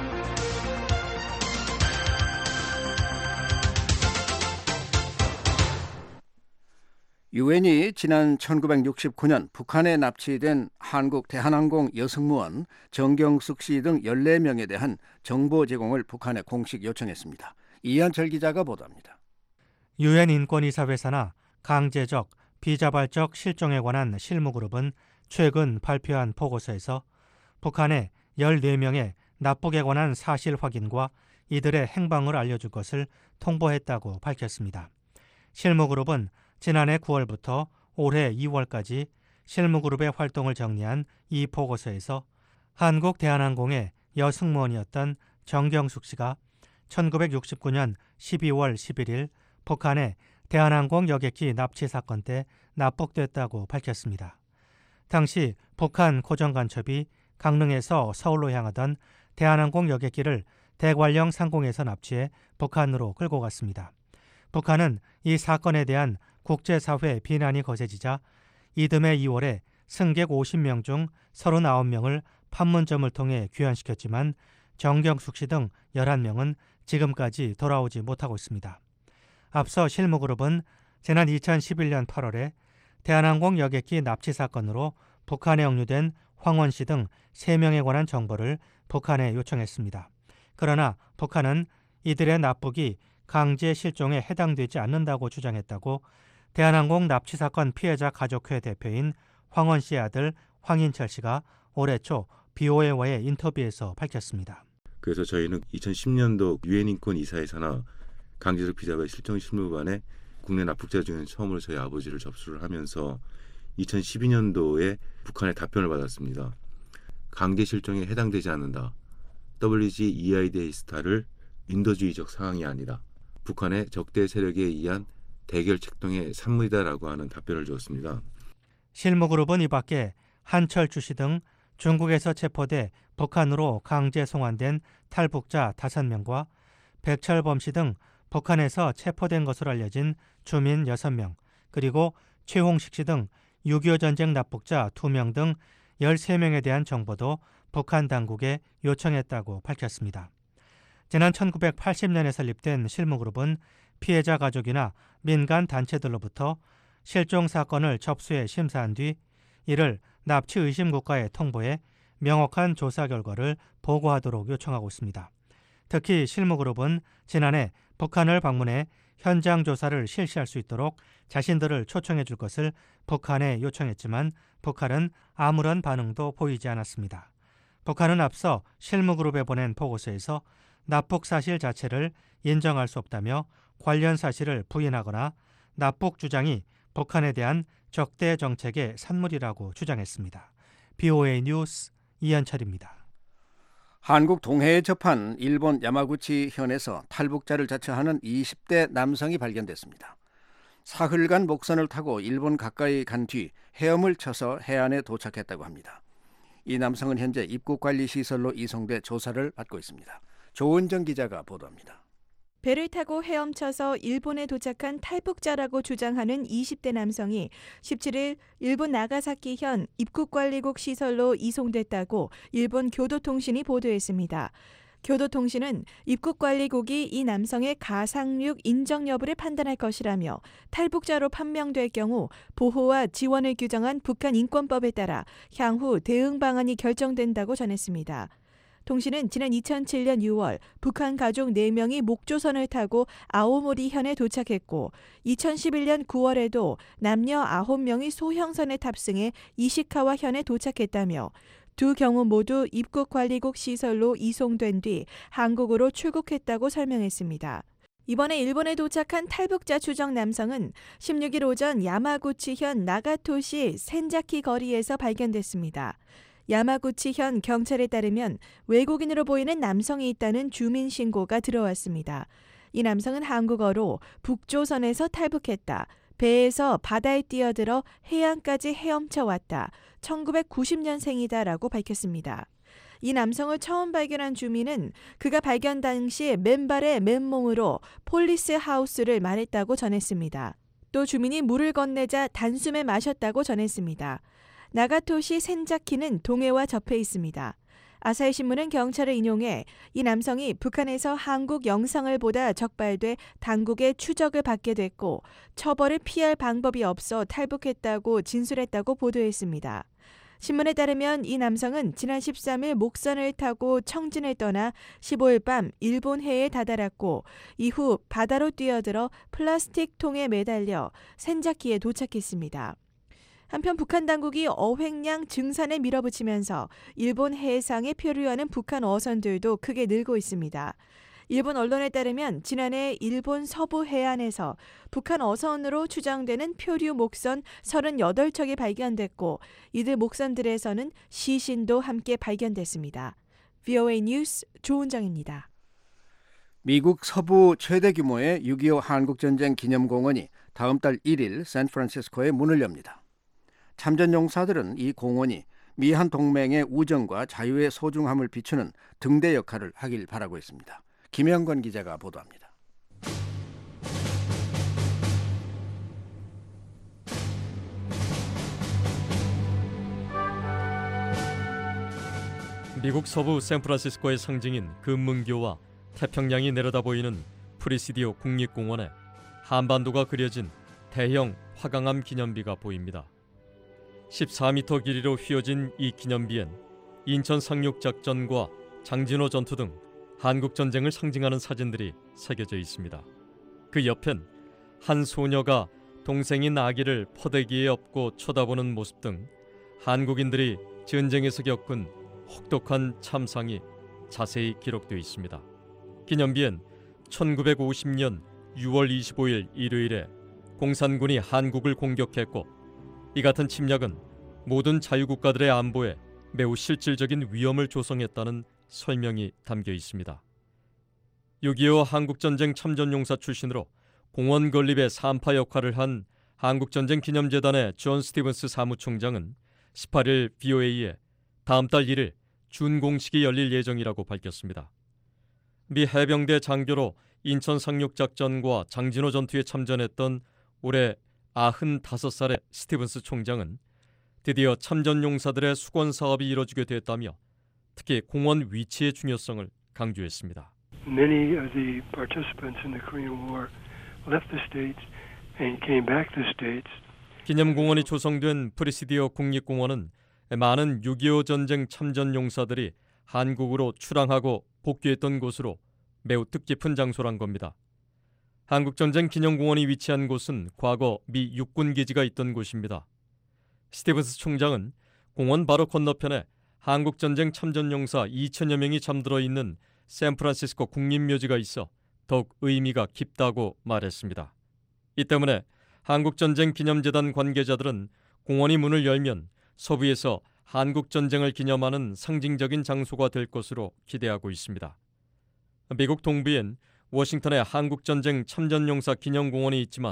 Speaker 3: 유엔이 지난 천구백육십구 년 북한에 납치된 한국 대한항공 여승무원 정경숙 씨 등 열네 명에 대한 정보 제공을 북한에 공식 요청했습니다. 이한철 기자가 보도합니다.
Speaker 2: 유엔 인권이사회사나 강제적, 비자발적 실종에 관한 실무그룹은 최근 발표한 보고서에서 북한에 열네 명의 납북에 관한 사실 확인과 이들의 행방을 알려줄 것을 통보했다고 밝혔습니다. 실무그룹은 지난해 구월부터 올해 이월까지 실무그룹의 활동을 정리한 이 보고서에서 한국 대한항공의 여승무원이었던 정경숙 씨가 천구백육십구 년 십이월 십일일 북한의 대한항공 여객기 납치 사건 때 납북됐다고 밝혔습니다. 당시 북한 고정간첩이 강릉에서 서울로 향하던 대한항공 여객기를 대관령 상공에서 납치해 북한으로 끌고 갔습니다. 북한은 이 사건에 대한 국제사회 비난이 거세지자 이듬해 이월에 승객 오십 명 중 삼십구 명을 판문점을 통해 귀환시켰지만 정경숙 씨 등 열한 명은 지금까지 돌아오지 못하고 있습니다. 앞서 실무그룹은 지난 이천십일 년 팔월에 대한항공 여객기 납치 사건으로 북한에 억류된 황원 씨 등 세 명에 관한 정보를 북한에 요청했습니다. 그러나 북한은 이들의 납북이 강제 실종에 해당되지 않는다고 주장했다고 대한항공 납치 사건 피해자 가족회 대표인 황원 씨의 아들 황인철 씨가 올해 초 비오에이와의 인터뷰에서 밝혔습니다.
Speaker 17: 그래서 저희는 이천십 년도 유엔 인권 이사회사나 강제적 비자발 실종 실무반에 국내 납북자 중에 처음으로 저희 아버지를 접수를 하면서 이천십이 년도에 북한의 답변을 받았습니다. 강제 실종에 해당되지 않는다. 더블유지 이아이디에이 스타를 인도주의적 상황이 아니라 북한의 적대 세력에 의한 대결 책동의 산물이다라고 하는 답변을 주었습니다.
Speaker 2: 실무그룹은 이 밖에 한철주 씨 등 중국에서 체포돼 북한으로 강제 송환된 탈북자 다섯 명과 백철범 씨 등 북한에서 체포된 것으로 알려진 주민 여섯 명, 그리고 최홍식 씨 등 육이오 전쟁 납북자 두 명 등 열세 명에 대한 정보도 북한 당국에 요청했다고 밝혔습니다. 지난 천구백팔십 년에 설립된 실무그룹은 피해자 가족이나 민간 단체들로부터 실종 사건을 접수해 심사한 뒤 이를 납치 의심 국가에 통보해 명확한 조사 결과를 보고하도록 요청하고 있습니다. 특히 실무그룹은 지난해 북한을 방문해 현장 조사를 실시할 수 있도록 자신들을 초청해 줄 것을 북한에 요청했지만 북한은 아무런 반응도 보이지 않았습니다. 북한은 앞서 실무그룹에 보낸 보고서에서 납북 사실 자체를 인정할 수 없다며 관련 사실을 부인하거나 납북 주장이 북한에 대한 적대 정책의 산물이라고 주장했습니다. 비오에이 뉴스 이한철입니다.
Speaker 3: 한국 동해에 접한 일본 야마구치 현에서 탈북자를 자처하는 이십 대 남성이 발견됐습니다. 사흘간 목선을 타고 일본 가까이 간 뒤 헤엄을 쳐서 해안에 도착했다고 합니다. 이 남성은 현재 입국관리시설로 이송돼 조사를 받고 있습니다. 조은정 기자가 보도합니다.
Speaker 15: 배를 타고 헤엄쳐서 일본에 도착한 탈북자라고 주장하는 이십 대 남성이 십칠 일 일본 나가사키현 입국관리국 시설로 이송됐다고 일본 교도통신이 보도했습니다. 교도통신은 입국관리국이 이 남성의 가상륙 인정 여부를 판단할 것이라며 탈북자로 판명될 경우 보호와 지원을 규정한 북한 인권법에 따라 향후 대응 방안이 결정된다고 전했습니다. 통신은 지난 이천칠 년 유월 북한 가족 네 명이 목조선을 타고 아오모리현에 도착했고 이천십일 년 구월에도 남녀 아홉 명이 소형선에 탑승해 이시카와현에 도착했다며 두 경우 모두 입국관리국 시설로 이송된 뒤 한국으로 출국했다고 설명했습니다. 이번에 일본에 도착한 탈북자 추정 남성은 십육 일 오전 야마구치현 나가토시 센자키 거리에서 발견됐습니다. 야마구치현 경찰에 따르면 외국인으로 보이는 남성이 있다는 주민 신고가 들어왔습니다. 이 남성은 한국어로 북조선에서 탈북했다. 배에서 바다에 뛰어들어 해안까지 헤엄쳐 왔다. 천구백구십 년생이다라고 밝혔습니다. 이 남성을 처음 발견한 주민은 그가 발견 당시 맨발에 맨몸으로 폴리스 하우스를 말했다고 전했습니다. 또 주민이 물을 건네자 단숨에 마셨다고 전했습니다. 나가토시 센자키는 동해와 접해 있습니다. 아사히 신문은 경찰을 인용해 이 남성이 북한에서 한국 영상을 보다 적발돼 당국의 추적을 받게 됐고 처벌을 피할 방법이 없어 탈북했다고 진술했다고 보도했습니다. 신문에 따르면 이 남성은 지난 십삼 일 목선을 타고 청진을 떠나 십오 일 밤 일본 해에 다다랐고 이후 바다로 뛰어들어 플라스틱 통에 매달려 센자키에 도착했습니다. 한편 북한 당국이 어획량 증산에 밀어붙이면서 일본 해상에 표류하는 북한 어선들도 크게 늘고 있습니다. 일본 언론에 따르면 지난해 일본 서부 해안에서 북한 어선으로 추정되는 표류 목선 서른여덟 척이 발견됐고 이들 목선들에서는 시신도 함께 발견됐습니다. 브이오에이 뉴스 조은정입니다.
Speaker 3: 미국 서부 최대 규모의 육이오 한국전쟁 기념공원이 다음 달 일 일 샌프란시스코에 문을 엽니다. 참전용사들은 이 공원이 미한 동맹의 우정과 자유의 소중함을 비추는 등대 역할을 하길 바라고 있습니다. 김영건 기자가 보도합니다.
Speaker 13: 미국 서부 샌프란시스코의 상징인 금문교와 태평양이 내려다보이는 프리시디오 국립공원에 한반도가 그려진 대형 화강암 기념비가 보입니다. 십사 미터 길이로 휘어진 이 기념비엔 인천 상륙작전과 장진호 전투 등 한국전쟁을 상징하는 사진들이 새겨져 있습니다. 그 옆엔 한 소녀가 동생인 아기를 포대기에 업고 쳐다보는 모습 등 한국인들이 전쟁에서 겪은 혹독한 참상이 자세히 기록되어 있습니다. 기념비엔 천구백오십 년 유월 이십오일 일요일에 공산군이 한국을 공격했고 이 같은 침략은 모든 자유국가들의 안보에 매우 실질적인 위험을 조성했다는 설명이 담겨 있습니다. 육이오 한국전쟁 참전용사 출신으로 공원 건립의 산파 역할을 한 한국전쟁 기념재단의 존 스티븐스 사무총장은 십팔 일 브이오에이에 다음 달 일 일 준공식이 열릴 예정이라고 밝혔습니다. 미 해병대 장교로 인천 상륙작전과 장진호 전투에 참전했던 올해 아흔다섯 살의 스티븐스 총장은 드디어 참전용사들의 수건 사업이 이뤄지게 됐다며 특히 공원 위치의 중요성을 강조했습니다.
Speaker 18: Many of the participants in the Korean War left the states and came back to the states.
Speaker 13: 기념공원이 조성된 프리시디오 국립공원은 많은 육이오 전쟁 참전용사들이 한국으로 출항하고 복귀했던 곳으로 매우 뜻깊은 장소란 겁니다. 한국전쟁 기념공원이 위치한 곳은 과거 미 육군기지가 있던 곳입니다. 스티븐스 총장은 공원 바로 건너편에 한국전쟁 참전용사 이천여 명이 잠들어 있는 샌프란시스코 국립묘지가 있어 더욱 의미가 깊다고 말했습니다. 이 때문에 한국전쟁 기념재단 관계자들은 공원이 문을 열면 서부에서 한국전쟁을 기념하는 상징적인 장소가 될 것으로 기대하고 있습니다. 미국 동부엔 워싱턴에 한국전쟁 참전용사 기념공원이 있지만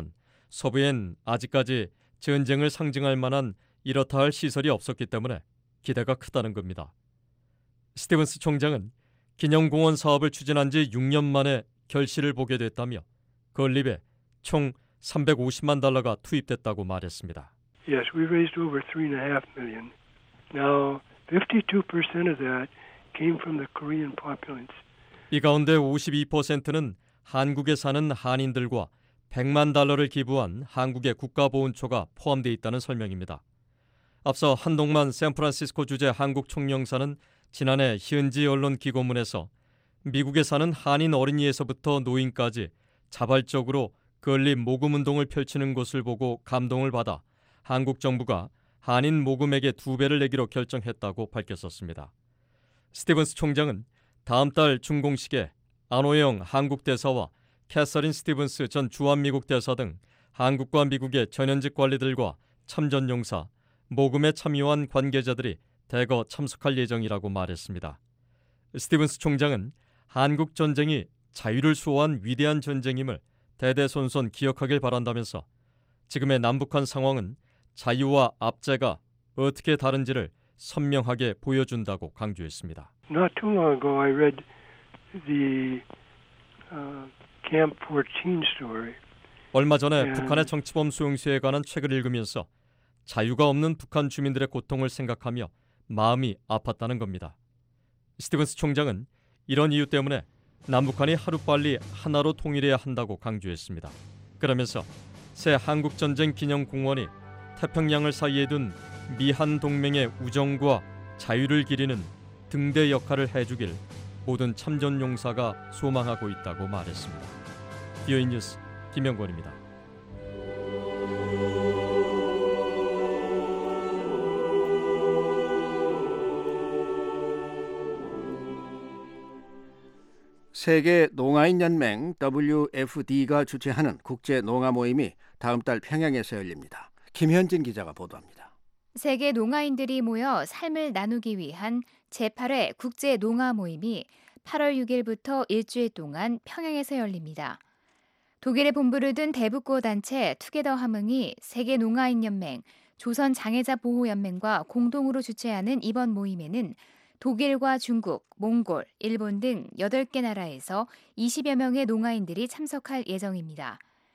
Speaker 13: 서부엔 아직까지 전쟁을 상징할 만한 이렇다 할 시설이 없었기 때문에 기대가 크다는 겁니다. 스티븐스 총장은 기념공원 사업을 추진한 지 육 년 만에 결실을 보게 됐다며 건립에 총 삼백오십만 달러가 투입됐다고 말했습니다.
Speaker 18: Yes, we raised over three and a half million. Now, fifty-two percent of that came from the Korean populace.
Speaker 13: 이 가운데 오십이 퍼센트는 한국에 사는 한인들과 백만 달러를 기부한 한국의 국가보훈처가 포함되어 있다는 설명입니다. 앞서 한동만 샌프란시스코 주재 한국 총영사는 지난해 현지 언론 기고문에서 미국에 사는 한인 어린이에서부터 노인까지 자발적으로 건립 모금운동을 펼치는 것을 보고 감동을 받아 한국 정부가 한인 모금액의 두 배를 내기로 결정했다고 밝혔었습니다. 스티븐스 총장은 다음 달 준공식에 안호영 한국 대사와 캐서린 스티븐스 전 주한미국 대사 등 한국과 미국의 전현직 관리들과 참전용사, 모금에 참여한 관계자들이 대거 참석할 예정이라고 말했습니다. 스티븐스 총장은 한국 전쟁이 자유를 수호한 위대한 전쟁임을 대대손손 기억하길 바란다면서 지금의 남북한 상황은 자유와 압제가 어떻게 다른지를 선명하게 보여준다고 강조했습니다.
Speaker 18: Not too long ago, I read the uh, Camp fourteen story.
Speaker 13: 얼마 전에
Speaker 18: Yeah.
Speaker 13: 북한의 정치범 수용소에 관한 책을 읽으면서 자유가 없는 북한 주민들의 고통을 생각하며 마음이 아팠다는 겁니다. 스티븐스 총장은 이런 이유 때문에 남북한이 하루빨리 하나로 통일해야 한다고 강조했습니다. 그러면서 새 한국전쟁 기념공원이 태평양을 사이에 둔 미한 동맹의 우정과 자유를 기리는 등대 역할을 해주길 모든 참전용사가 소망하고 있다고 말했습니다. 디오이 뉴스 김영권입니다.
Speaker 3: 세계 농아인 연맹 더블유 에프 디가 주최하는 국제 농아 모임이 다음 달 평양에서 열립니다. 김현진 기자가 보도합니다.
Speaker 19: 세계 농아인들이 모여 삶을 나누기 위한 제팔 회 국제 농아 모임이 팔월 육일부터 일주일 동안 평양에서 열립니다. 독일에 본부를 둔 대북고 단체 투게더 함흥이 세계 농아인 연맹, 조선 장애자 보호 연맹과 공동으로 주최하는 이번 모임에는 독일과 중국, 몽골, 일본 등 여덟 개 나라에서 이십여 명의 농아인들이 참석할 예정입니다.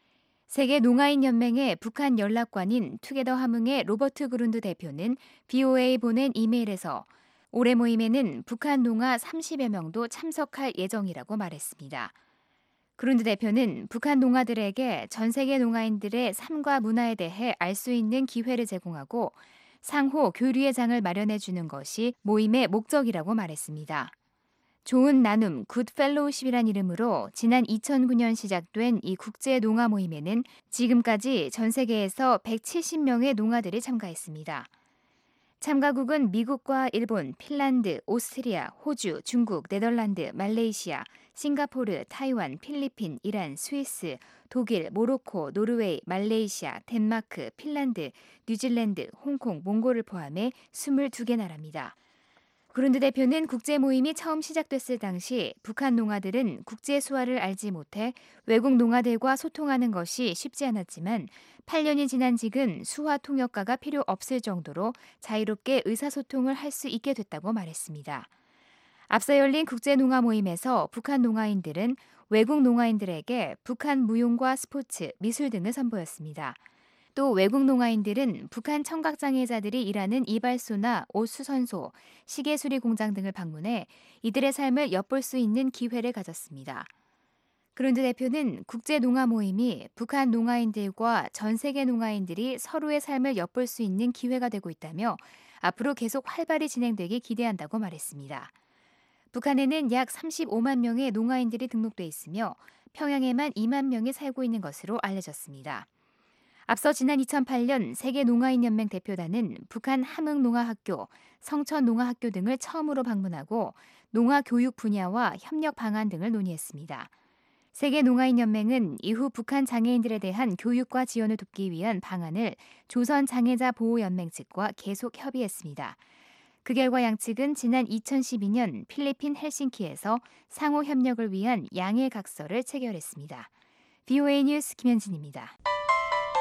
Speaker 19: 세계 농아인 연맹의 북한 연락관인 투게더 함흥의 로버트 그룬드 대표는 브이오에이에 보낸 이메일에서 올해 모임에는 북한 농아 삼십여 명도 참석할 예정이라고 말했습니다. 그룬드 대표는 북한 농아들에게 전 세계 농아인들의 삶과 문화에 대해 알 수 있는 기회를 제공하고 상호 교류의 장을 마련해 주는 것이 모임의 목적이라고 말했습니다. 좋은 나눔 굿 펠로우십이란 이름으로 지난 이천구 년 시작된 이 국제 농아 모임에는 지금까지 전 세계에서 백칠십 명의 농아들이 참가했습니다. 참가국은 미국과 일본, 핀란드, 오스트리아, 호주, 중국, 네덜란드, 말레이시아, 싱가포르, 타이완, 필리핀, 이란, 스위스, 독일, 모로코, 노르웨이, 말레이시아, 덴마크, 핀란드, 뉴질랜드, 홍콩, 몽골을 포함해 스물두 개 나라입니다. 그룬드 대표는 국제 모임이 처음 시작됐을 당시 북한 농아들은 국제 수화를 알지 못해 외국 농아들과 소통하는 것이 쉽지 않았지만 팔 년이 지난 지금 수화 통역가가 필요 없을 정도로 자유롭게 의사소통을 할 수 있게 됐다고 말했습니다. 앞서 열린 국제 농아 모임에서 북한 농아인들은 외국 농아인들에게 북한 무용과 스포츠, 미술 등을 선보였습니다. 또 외국 농아인들은 북한 청각장애자들이 일하는 이발소나 옷 수선소, 시계 수리 공장 등을 방문해 이들의 삶을 엿볼 수 있는 기회를 가졌습니다. 그룬드 대표는 국제 농아 모임이 북한 농아인들과 전 세계 농아인들이 서로의 삶을 엿볼 수 있는 기회가 되고 있다며 앞으로 계속 활발히 진행되기 기대한다고 말했습니다. 북한에는 약 삼십오만 명의 농아인들이 등록돼 있으며 평양에만 이만 명이 살고 있는 것으로 알려졌습니다. 앞서 지난 이천팔 년 세계 농아인 연맹 대표단은 북한 함흥 농아학교, 성천 농아학교 등을 처음으로 방문하고 농아 교육 분야와 협력 방안 등을 논의했습니다. 세계 농아인 연맹은 이후 북한 장애인들에 대한 교육과 지원을 돕기 위한 방안을 조선 장애자 보호 연맹 측과 계속 협의했습니다. 그 결과 양측은 지난 이천십이 년 필리핀 헬싱키에서 상호 협력을 위한 양해 각서를 체결했습니다. 브이오에이 뉴스 김현진입니다.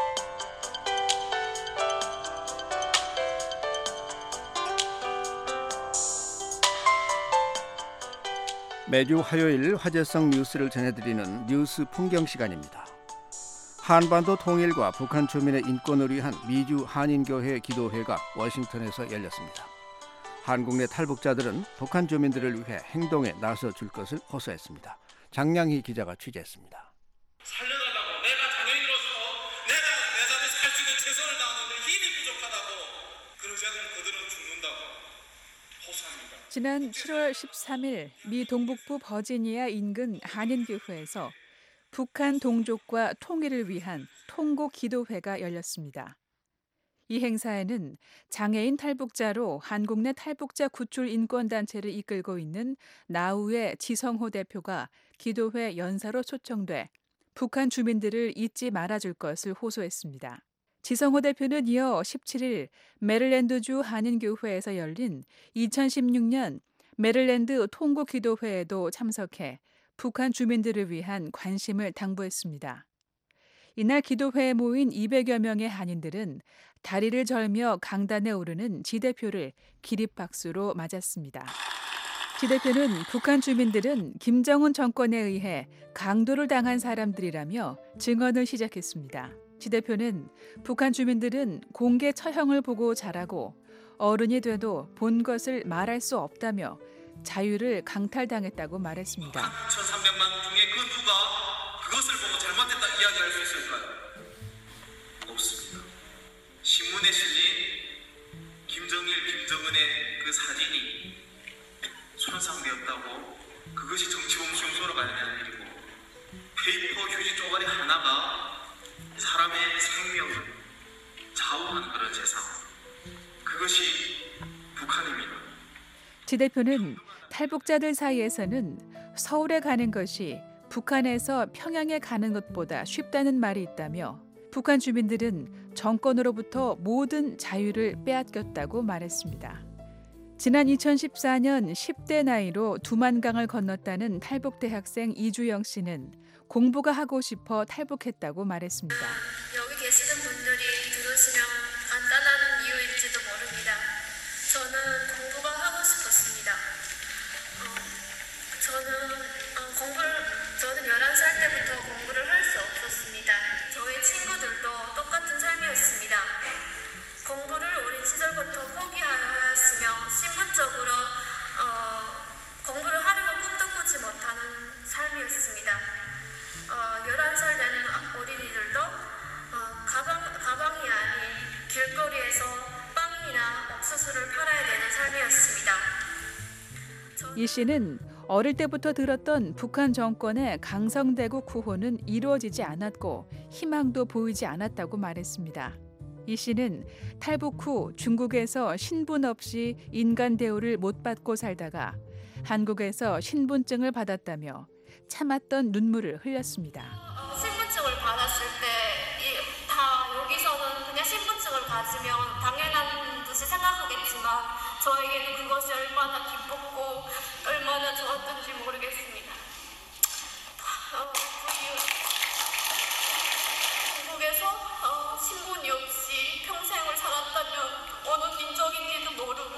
Speaker 3: 매주 화요일 화제성 뉴스를 전해드리는 뉴스 풍경 시간입니다. 한반도 통일과 북한 주민의 인권을 위한 미주 한인교회 기도회가 워싱턴에서 열렸습니다. 한국 내 탈북자들은 북한 주민들을 위해 행동에 나서 줄 것을 호소했습니다. 장량희 기자가 취재했습니다.
Speaker 20: 살려달라고, 내가 장애인으로서 내가 내 삶에 살 수 있는 최선을 다하는데 힘이 부족하다고, 그러지 않으면 그들은 죽는다고 호소합니다.
Speaker 21: 지난 칠월 십삼일 미 동북부 버지니아 인근 한인교회에서 북한 동족과 통일을 위한 통고 기도회가 열렸습니다. 이 행사에는 장애인 탈북자로 한국 내 탈북자 구출 인권단체를 이끌고 있는 나우의 지성호 대표가 기도회 연사로 초청돼 북한 주민들을 잊지 말아줄 것을 호소했습니다. 지성호 대표는 이어 십칠일 메릴랜드주 한인교회에서 열린 이천십육년 메릴랜드 통고 기도회에도 참석해 북한 주민들을 위한 관심을 당부했습니다. 이날 기도회에 모인 이백여 명의 한인들은 다리를 절며 강단에 오르는 지 대표를 기립박수로 맞았습니다. 지 대표는 북한 주민들은 김정은 정권에 의해 강도를 당한 사람들이라며 증언을 시작했습니다. 지 대표는 북한 주민들은 공개 처형을 보고 자라고 어른이 돼도 본 것을 말할 수 없다며 자유를 강탈당했다고 말했습니다.
Speaker 20: 천삼백만 중에 그 누가 그것을 보고 잘못했다 이야기할 수 있을까요? 없습니다. 신문에 실린 김정일, 김정은의 그 사진이 손상되었다고 그것이 정치범수 용서로 가야 되는 일이고, 페이퍼 휴지 쪼가리 하나가 사람의 생명을 좌우하는 그런 세상, 그것이 북한입니다.
Speaker 21: 지 대표는 탈북자들 사이에서는 서울에 가는 것이 북한에서 평양에 가는 것보다 쉽다는 말이 있다며 북한 주민들은 정권으로부터 모든 자유를 빼앗겼다고 말했습니다. 지난 이천십사년 십 대 나이로 두만강을 건넜다는 탈북 대학생 이주영 씨는 공부가 하고 싶어 탈북했다고 말했습니다.
Speaker 22: 여기 계시는 분들이 들으시면 간단한 이유일지도 모릅니다. 저는 공부가 하고 싶었습니다. 어, 저는 어, 공부를 저는 열한 살 때부터 공부를 할 수 없었습니다. 저희 친구들도 똑같은 삶이었습니다. 공부를 어린 시절부터 포기하였으며 신분적으로 어, 공부를 하려고 꿈도 꾸지 못하는 삶이었습니다. 어, 열한 살 되는 어린이들도 어, 가방, 가방이 아닌 길거리에서 빵이나 옥수수를 팔아야 되는 삶이었습니다.
Speaker 21: 이 씨는 어릴 때부터 들었던 북한 정권의 강성대국 구호는 이루어지지 않았고 희망도 보이지 않았다고 말했습니다. 이 씨는 탈북 후 중국에서 신분 없이 인간 대우를 못 받고 살다가 한국에서 신분증을 받았다며 참았던 눈물을 흘렸습니다.
Speaker 22: 어, 신분증을 받았을 때 다 여기서는 그냥 신분증을 가지면 당연한 듯이 생각하겠지만 저에게는 그것이 얼마나 기뻤고 얼마나 좋았던지 모르겠습니다. 어, 중국에서 어, 신분이 없이 평생을 살았다면 어느 민족인지도 모르고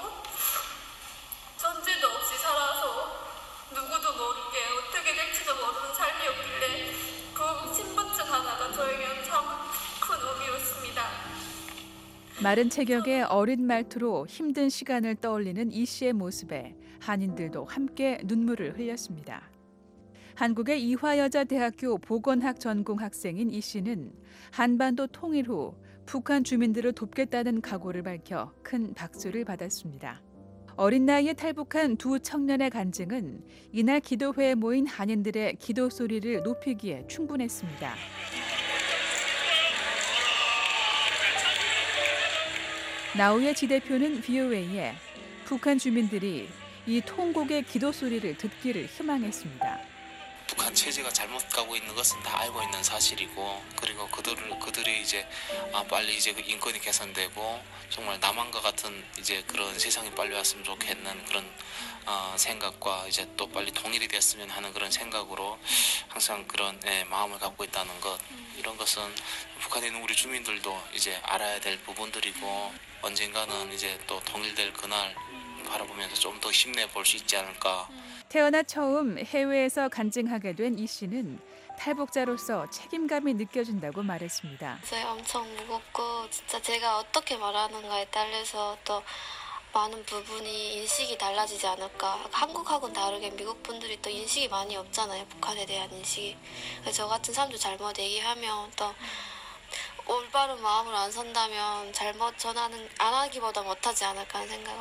Speaker 22: 전제도 없이 살아서 누구도 모르게 어떻게 될지도 모르는 삶이었길래 그 신분증 하나가 저에게는 참 큰 의미였습니다.
Speaker 21: 마른 체격의 어린 말투로 힘든 시간을 떠올리는 이 씨의 모습에 한인들도 함께 눈물을 흘렸습니다. 한국의 이화여자대학교 보건학 전공 학생인 이 씨는 한반도 통일 후 북한 주민들을 돕겠다는 각오를 밝혀 큰 박수를 받았습니다. 어린 나이에 탈북한 두 청년의 간증은 이날 기도회에 모인 한인들의 기도 소리를 높이기에 충분했습니다. 나우의 지 대표는 브이오에이에 북한 주민들이 이 통곡의 기도 소리를 듣기를 희망했습니다.
Speaker 23: 북한 체제가 잘못 가고 있는 것은 다 알고 있는 사실이고, 그리고 그들을 그들이 이제 아 빨리 이제 그 인권이 개선되고 정말 남한과 같은 이제 그런 세상이 빨리 왔으면 좋겠는 그런 어, 생각과 이제 또 빨리 통일이 됐으면 하는 그런 생각으로 항상 그런 예, 마음을 갖고 있다는 것, 이런 것은 북한에 있는 우리 주민들도 이제 알아야 될 부분들이고, 언젠가는 이제 또 통일될 그날 바라보면서 좀 더 힘내 볼 수 있지 않을까,
Speaker 21: 태어나 처음 해외에서 간증하게 된 이 씨는 탈북자로서 책임감이 느껴진다고 말했습니다.
Speaker 22: 네, 엄청 무겁고 진짜 제가 어떻게 말하는가에 따라서 또 많은 부분이 인식이 달라지지 않을까. 한국하고는 다르게 미국 분들이 또 인식이 많이 없잖아요. 북한에 대한 인식이. 그래서 저 같은 사람도 잘못 얘기하면 또 올바른 마음으로 안 선다면 잘못 전하는 안 하기보다 못하지 않을까 하는 생각을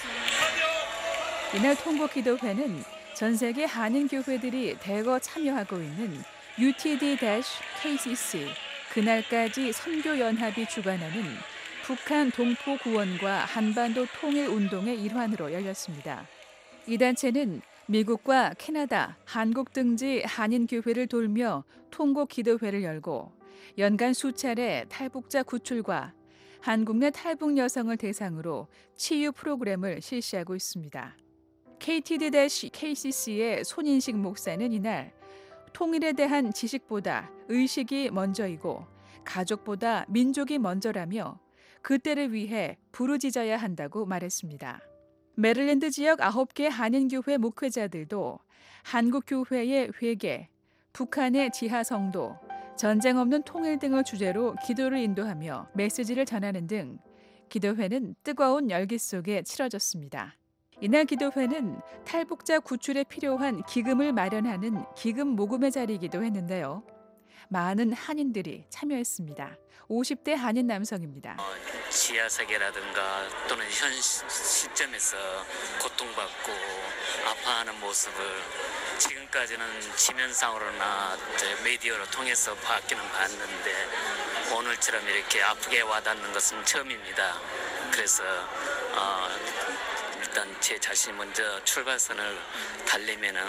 Speaker 22: 했습니다.
Speaker 21: 이날 통곡기도회는 전 세계 한인 교회들이 대거 참여하고 있는 유티디 케이씨씨 그날까지 선교연합이 주관하는 북한 동포 구원과 한반도 통일 운동의 일환으로 열렸습니다. 이 단체는 미국과 캐나다, 한국 등지 한인 교회를 돌며 통곡 기도회를 열고 연간 수차례 탈북자 구출과 한국 내 탈북 여성을 대상으로 치유 프로그램을 실시하고 있습니다. 케이티디 케이씨씨의 손인식 목사는 이날 통일에 대한 지식보다 의식이 먼저이고 가족보다 민족이 먼저라며 그때를 위해 부르짖어야 한다고 말했습니다. 메릴랜드 지역 아홉 개 한인교회 목회자들도 한국교회의 회개, 북한의 지하성도, 전쟁 없는 통일 등을 주제로 기도를 인도하며 메시지를 전하는 등 기도회는 뜨거운 열기 속에 치러졌습니다. 이날 기도회는 탈북자 구출에 필요한 기금을 마련하는 기금 모금의 자리이기도 했는데요. 많은 한인들이 참여했습니다. 오십 대 한인 남성입니다.
Speaker 1: 지하 세계라든가 또는 현 시점에서 고통받고 아파하는 모습을 지금까지는 지면상으로나 미디어를 통해서 봤기는 봤는데 오늘처럼 이렇게 아프게 와닿는 것은 처음입니다. 그래서 어, 일단 제 자신이 먼저 출발선을 달리면은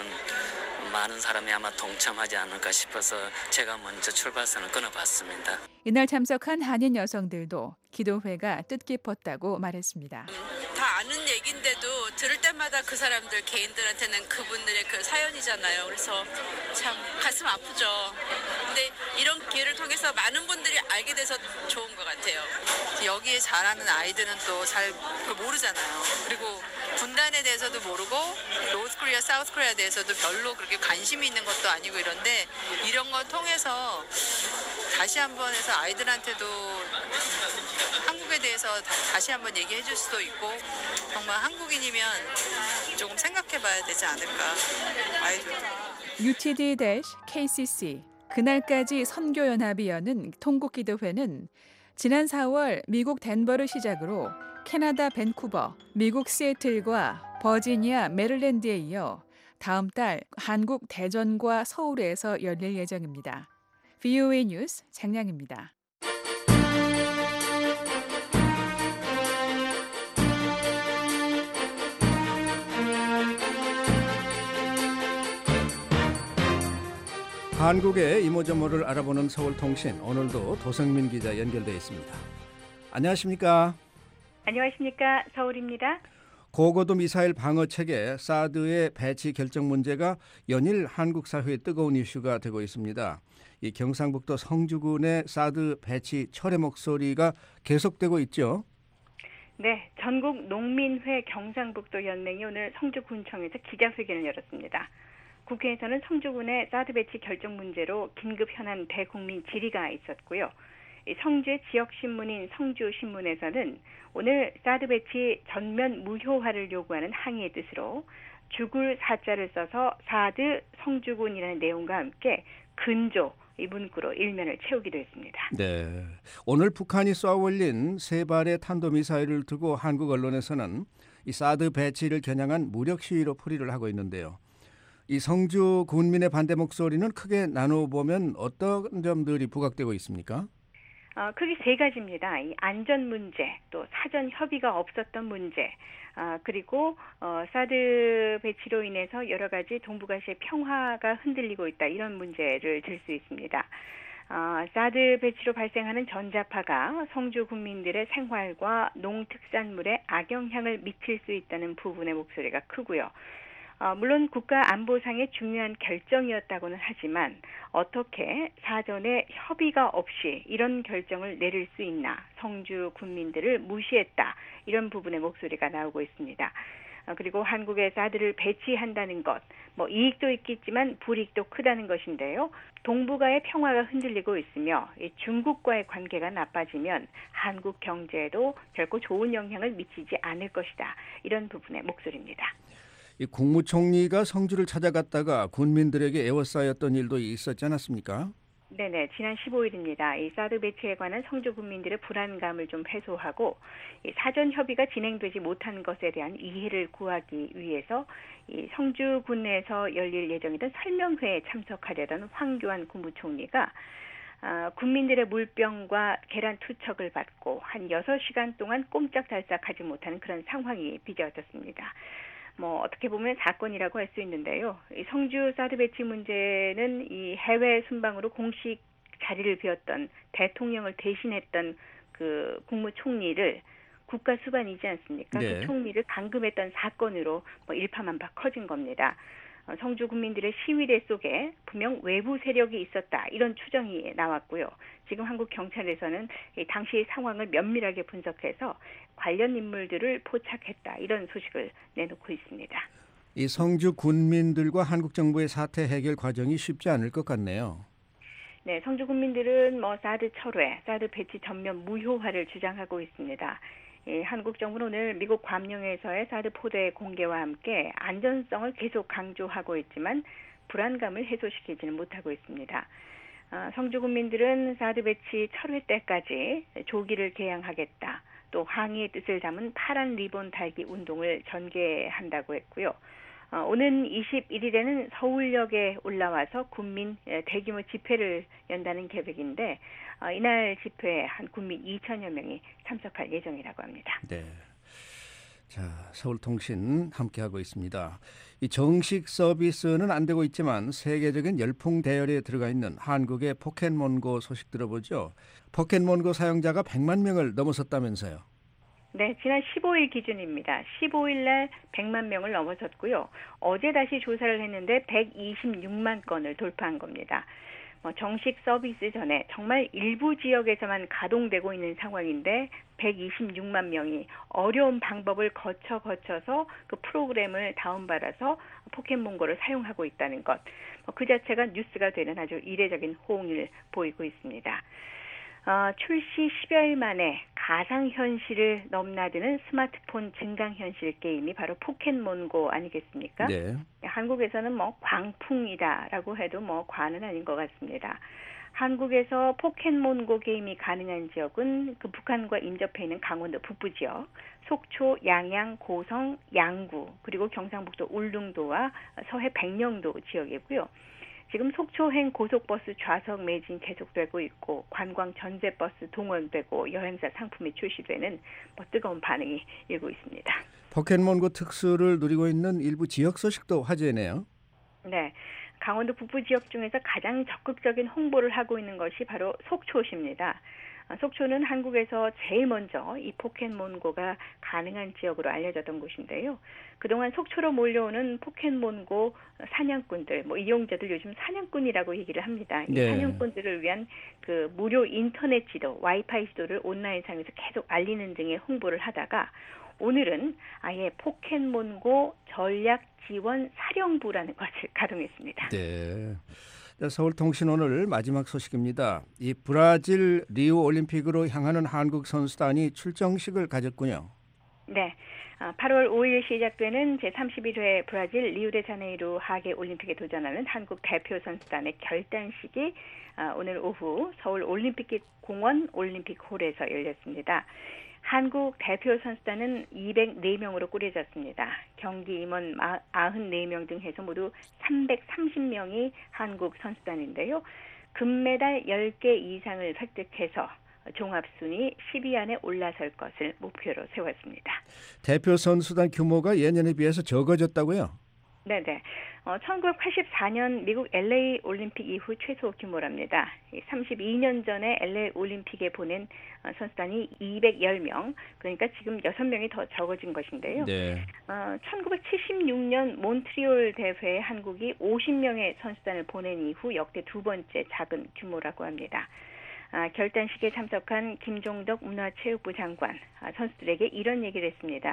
Speaker 1: 많은 사람이 아마 동참하지 않을까 싶어서 제가 먼저 출발선을 끊어봤습니다.
Speaker 21: 이날 참석한 한인 여성들도 기도회가 뜻깊었다고 말했습니다.
Speaker 4: 다 아는 얘기인데도 들을 때마다 그 사람들 개인들한테는 그분들의 그 사연이잖아요. 그래서 참 가슴 아프죠. 근데 이런 기회를 통해서 많은 분들이 알게 돼서 좋은 것 같아요. 여기에 자라는 아이들은 또 잘 모르잖아요. 그리고 분단에 대해서도 모르고 노스 코리아, 사우스 코리아에 대해서도 별로 그렇게 관심이 있는 것도 아니고 이런데 이런 거 통해서 다시 한번 해서 아이들한테도 한국에 대해서 다시 한번 얘기해 줄 수도 있고 정말 한국인이면 조금 생각해 봐야 되지 않을까. 아이들.
Speaker 21: 유티디 케이씨씨 그날까지 선교연합이 여는 통곡기도회는 지난 사월 미국 덴버를 시작으로 캐나다 밴쿠버, 미국 시애틀과 버지니아, 메릴랜드에 이어 다음 달 한국 대전과 서울에서 열릴 예정입니다. 브이오에이 뉴스 장량입니다.
Speaker 3: 한국의 이모저모를 알아보는 서울통신, 오늘도 도성민 기자 연결되어 있습니다. 안녕하십니까?
Speaker 6: 안녕하십니까? 서울입니다.
Speaker 3: 고고도 미사일 방어 체계 사드의 배치 결정 문제가 연일 한국 사회의 뜨거운 이슈가 되고 있습니다. 이 경상북도 성주군의 사드 배치 철회 목소리가 계속되고 있죠.
Speaker 6: 네, 전국 농민회 경상북도 연맹이 오늘 성주군청에서 기자회견을 열었습니다. 국회에서는 성주군의 사드 배치 결정 문제로 긴급 현안 대국민 질의가 있었고요. 성주의 지역신문인 성주신문에서는 오늘 사드 배치 전면 무효화를 요구하는 항의의 뜻으로 죽을 사자를 써서 사드 성주군이라는 내용과 함께 근조 이 문구로 일면을 채우기도 했습니다.
Speaker 3: 네, 오늘 북한이 쏘아 올린 세 발의 탄도미사일을 두고 한국 언론에서는 이 사드 배치를 겨냥한 무력 시위로 풀이를 하고 있는데요. 이 성주 군민의 반대 목소리는 크게 나눠보면 어떤 점들이 부각되고 있습니까?
Speaker 6: 어, 크게 세 가지입니다. 이 안전 문제, 또 사전 협의가 없었던 문제, 어, 그리고 어, 사드 배치로 인해서 여러 가지 동북아시아의 평화가 흔들리고 있다, 이런 문제를 들 수 있습니다. 어, 사드 배치로 발생하는 전자파가 성주 국민들의 생활과 농특산물에 악영향을 미칠 수 있다는 부분의 목소리가 크고요. 어, 물론 국가 안보상의 중요한 결정이었다고는 하지만 어떻게 사전에 협의가 없이 이런 결정을 내릴 수 있나, 성주 군민들을 무시했다, 이런 부분의 목소리가 나오고 있습니다. 그리고 한국에 사드를 배치한다는 것, 뭐 이익도 있겠지만 불이익도 크다는 것인데요. 동북아의 평화가 흔들리고 있으며 중국과의 관계가 나빠지면 한국 경제에도 결코 좋은 영향을 미치지 않을 것이다. 이런 부분의 목소리입니다.
Speaker 3: 이 국무총리가 성주를 찾아갔다가 군민들에게 애워싸였던 일도 있었지 않았습니까?
Speaker 6: 네네, 지난 십오일입니다. 이 사드 배치에 관한 성주 군민들의 불안감을 좀 해소하고 이 사전 협의가 진행되지 못한 것에 대한 이해를 구하기 위해서 이 성주 군내에서 열릴 예정이던 설명회에 참석하려던 황교안 국무총리가 아, 국민들의 물병과 계란 투척을 받고 한 여섯 시간 동안 꼼짝달싹하지 못하는 그런 상황이 빚어졌습니다. 뭐 어떻게 보면 사건이라고 할 수 있는데요. 이 성주 사드 배치 문제는 이 해외 순방으로 공식 자리를 비웠던 대통령을 대신했던 그 국무총리를 국가 수반이지 않습니까?
Speaker 5: 네.
Speaker 6: 그 총리를 감금했던 사건으로 뭐 일파만파 커진 겁니다. 어, 성주 국민들의 시위대 속에 분명 외부 세력이 있었다 이런 추정이 나왔고요. 지금 한국 경찰에서는 이 당시 상황을 면밀하게 분석해서 관련 인물들을 포착했다 이런 소식을 내놓고 있습니다.
Speaker 3: 이 성주 군민들과 한국 정부의 사태 해결 과정이 쉽지 않을 것 같네요.
Speaker 6: 네, 성주 국민들은 뭐 사드 철회, 사드 배치 전면 무효화를 주장하고 있습니다. 예, 한국 정부는 오늘 미국 괌령에서의 사드 포대 공개와 함께 안전성을 계속 강조하고 있지만 불안감을 해소시키지는 못하고 있습니다. 아, 성주 국민들은 사드 배치 철회 때까지 조기를 개항하겠다. 또 항의의 뜻을 담은 파란 리본 달기 운동을 전개한다고 했고요. 어, 오는 이십일일에는 서울역에 올라와서 군민 대규모 집회를 연다는 계획인데 어, 이날 집회에 한 군민 이천여 명이 참석할 예정이라고 합니다.
Speaker 3: 네. 자, 서울통신 함께하고 있습니다. 이 정식 서비스는 안 되고 있지만 세계적인 열풍 대열에 들어가 있는 한국의 포켓몬고 소식 들어보죠. 포켓몬고 사용자가 백만 명을 넘어섰다면서요.
Speaker 6: 네, 지난 십오일 기준입니다. 십오일 날 백만 명을 넘어섰고요. 어제 다시 조사를 했는데 백이십육만 건을 돌파한 겁니다. 뭐 정식 서비스 전에 정말 일부 지역에서만 가동되고 있는 상황인데 백이십육만 명이 어려운 방법을 거쳐 거쳐서 그 프로그램을 다운받아서 포켓몬고를 사용하고 있다는 것. 그 자체가 뉴스가 되는 아주 이례적인 호응을 보이고 있습니다. 어, 출시 십여일 만에 가상현실을 넘나드는 스마트폰 증강현실 게임이 바로 포켓몬고 아니겠습니까?
Speaker 3: 네.
Speaker 6: 한국에서는 뭐 광풍이다라고 해도 뭐 과는 아닌 것 같습니다. 한국에서 포켓몬고 게임이 가능한 지역은 그 북한과 인접해 있는 강원도 북부 지역, 속초, 양양, 고성, 양구, 그리고 경상북도 울릉도와 서해 백령도 지역이고요. 지금 속초행 고속버스 좌석 매진 계속되고 있고 관광 전세버스 동원되고 여행사 상품이 출시되는 뭐 뜨거운 반응이 일고 있습니다.
Speaker 3: 포켓몬고 특수를 누리고 있는 일부 지역 소식도 화제네요.
Speaker 6: 네, 강원도 북부 지역 중에서 가장 적극적인 홍보를 하고 있는 것이 바로 속초시입니다. 속초는 한국에서 제일 먼저 이 포켓몬고가 가능한 지역으로 알려졌던 곳인데요. 그동안 속초로 몰려오는 포켓몬고 사냥꾼들, 뭐 이용자들 요즘 사냥꾼이라고 얘기를 합니다. 이
Speaker 5: 네.
Speaker 6: 사냥꾼들을 위한 그 무료 인터넷 지도, 와이파이 지도를 온라인상에서 계속 알리는 등의 홍보를 하다가 오늘은 아예 포켓몬고 전략 지원 사령부라는 것을 가동했습니다.
Speaker 3: 네. 서울통신 오늘 마지막 소식입니다. 이 브라질 리우 올림픽으로 향하는 한국 선수단이 출정식을 가졌군요.
Speaker 6: 네, 팔월 오일 시작되는 제삼십일회 브라질 리우데자네이루 하계 올림픽에 도전하는 한국 대표 선수단의 결단식이 오늘 오후 서울 올림픽공원 올림픽홀에서 열렸습니다. 한국 대표 선수단은 이백사 명으로 꾸려졌습니다. 경기 임원 구십사 명 등 해서 모두 삼백삼십 명이 한국 선수단인데요. 금메달 열 개 이상을 획득해서 종합순위 십 위 안에 올라설 것을 목표로 세웠습니다.
Speaker 3: 대표 선수단 규모가 예년에 비해서 적어졌다고요?
Speaker 6: 네네. 어, 천구백팔십사년 미국 엘에이 올림픽 이후 최소 규모랍니다. 삼십이 년 전에 엘에이 올림픽에 보낸 선수단이 이백십 명, 그러니까 지금 여섯 명이 더 적어진 것인데요.
Speaker 3: 네.
Speaker 6: 어, 천구백칠십육 년 몬트리올 대회에 한국이 오십 명의 선수단을 보낸 이후 역대 두 번째 작은 규모라고 합니다. 아, 결단식에 참석한 김종덕 문화체육부 장관, 아, 선수들에게 이런 얘기를 했습니다.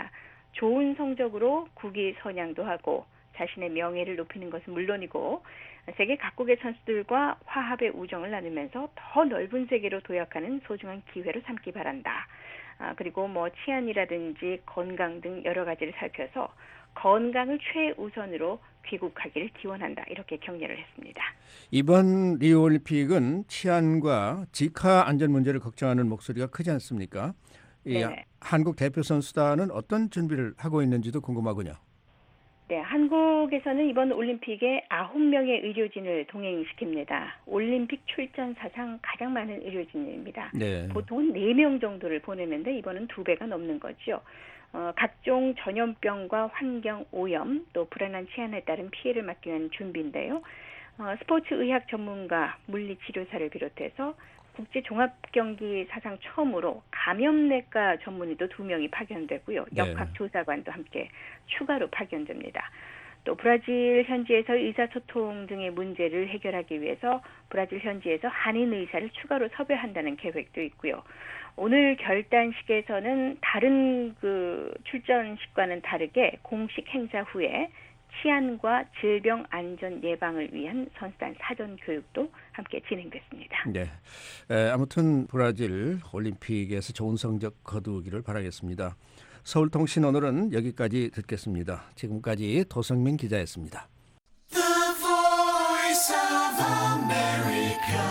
Speaker 6: 좋은 성적으로 국위 선양도 하고 자신의 명예를 높이는 것은 물론이고 세계 각국의 선수들과 화합의 우정을 나누면서 더 넓은 세계로 도약하는 소중한 기회로 삼기 바란다. 아, 그리고 뭐 치안이라든지 건강 등 여러 가지를 살펴서 건강을 최우선으로 귀국하기를 기원한다. 이렇게 격려를 했습니다.
Speaker 3: 이번 리오올림픽은 치안과 지카 안전 문제를 걱정하는 목소리가 크지 않습니까? 이 한국 대표 선수단은 어떤 준비를 하고 있는지도 궁금하군요.
Speaker 6: 네, 한국에서는 이번 올림픽에 아홉 명의 의료진을 동행시킵니다. 올림픽 출전 사상 가장 많은 의료진입니다.
Speaker 3: 네.
Speaker 6: 보통은 네 명 정도를 보내는데 이번은 두 배가 넘는 거죠. 어, 각종 전염병과 환경 오염 또 불안한 치안에 따른 피해를 막기 위한 준비인데요. 어, 스포츠 의학 전문가, 물리치료사를 비롯해서 국제 종합경기 사상 처음으로 감염내과 전문의도 두 명이 파견되고요. 역학조사관도 함께 추가로 파견됩니다. 또 브라질 현지에서 의사소통 등의 문제를 해결하기 위해서 브라질 현지에서 한인 의사를 추가로 섭외한다는 계획도 있고요. 오늘 결단식에서는 다른 그 출전식과는 다르게 공식 행사 후에 치안과 질병 안전 예방을 위한 선수단 사전 교육도 함께 진행됐습니다.
Speaker 3: 네, 에, 아무튼 브라질 올림픽에서 좋은 성적 거두기를 바라겠습니다. 서울통신 오늘은 여기까지 듣겠습니다. 지금까지 도성민 기자였습니다.
Speaker 5: The Voice of America,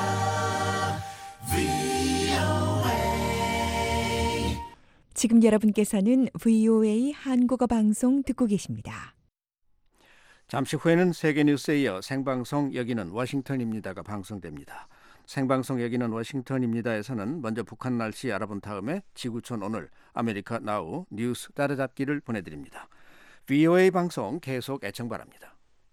Speaker 5: 브이오에이.
Speaker 15: 지금 여러분께서는 브이오에이 한국어 방송 듣고 계십니다.
Speaker 3: 잠시 후에는 세계뉴스에 이어 생방송 여기는 워싱턴입니다가 방송됩니다. 생방송 여기는 워싱턴입니다에서는 먼저 북한 날씨 알아본 다음에 지구촌 오늘 아메리카 나우 뉴스 따라잡기를 보내드립니다. 브이오에이 방송 계속 애청 바랍니다.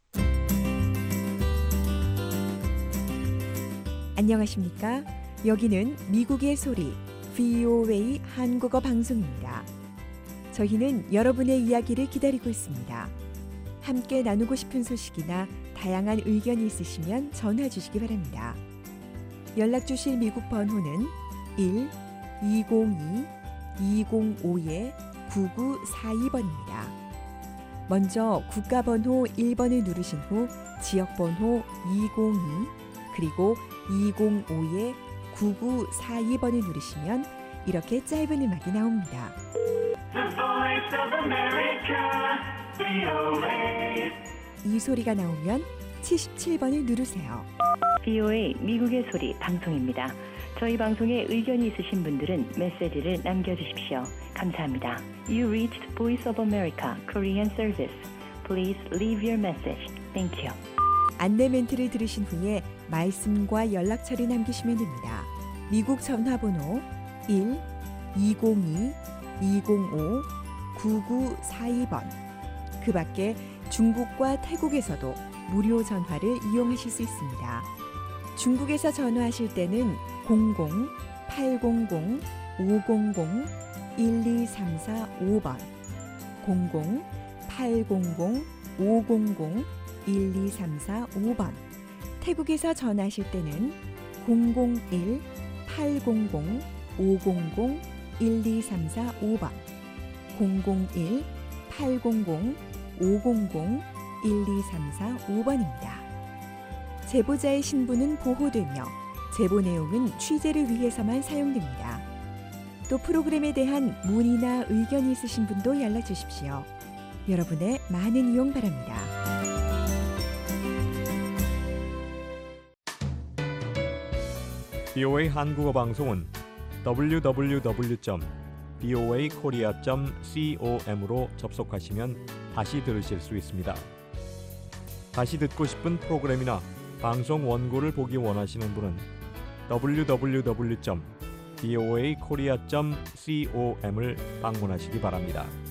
Speaker 15: 안녕하십니까? 여기는 미국의 소리 브이오에이 한국어 방송입니다. 저희는 여러분의 이야기를 기다리고 있습니다. 함께 나누고 싶은 소식이나 다양한 의견이 있으시면 전화 주시기 바랍니다. 연락 주실 미국 번호는 일 이공이 이공오 구구사이 번입니다. 먼저 국가번호 일 번을 누르신 후 지역번호 이공이 그리고 이공오 구구사이 번을 누르시면 이렇게 짧은 음악이 나옵니다.
Speaker 5: The Voice of America.
Speaker 15: 이 소리가 나오면 칠십칠 번을 누르세요.
Speaker 7: 브이오에이 미국의 소리 방송입니다. 저희 방송에 의견이 있으신 분들은 메시지를 남겨주십시오. 감사합니다. You reached Voice of America Korean Service. Please leave your message. Thank you.
Speaker 15: 안내 멘트를 들으신 후에 말씀과 연락처를 남기시면 됩니다. 미국 전화번호 일 이공이 이공오 구구사이 번. 그 밖에 중국과 태국에서도 무료 전화를 이용하실 수 있습니다. 중국에서 전화하실 때는 공공 팔공공 오공공 일이삼사오 번 공공 팔공공 오공공 일이삼사오 번 태국에서 전화하실 때는 공공일 팔공공 오공공 일이삼사오 번 공공일 팔공공 오공공 일이삼사오 번입니다. 제보자의 신분은 보호되며 제보 내용은 취재를 위해서만 사용됩니다. 또 프로그램에 대한 문의나 의견이 있으신 분도 연락 주십시오. 여러분의 많은 이용 바랍니다.
Speaker 8: 브이오에이 한국어 방송은 더블유 더블유 더블유 점 브이오에이 코리아 점 com으로 접속하시면 다시 들으실 수 있습니다. 다시 듣고 싶은 프로그램이나 방송 원고를 보기 원하시는 분은 더블유 더블유 더블유 점 브이오에이 코리아 점 com을 방문하시기 바랍니다.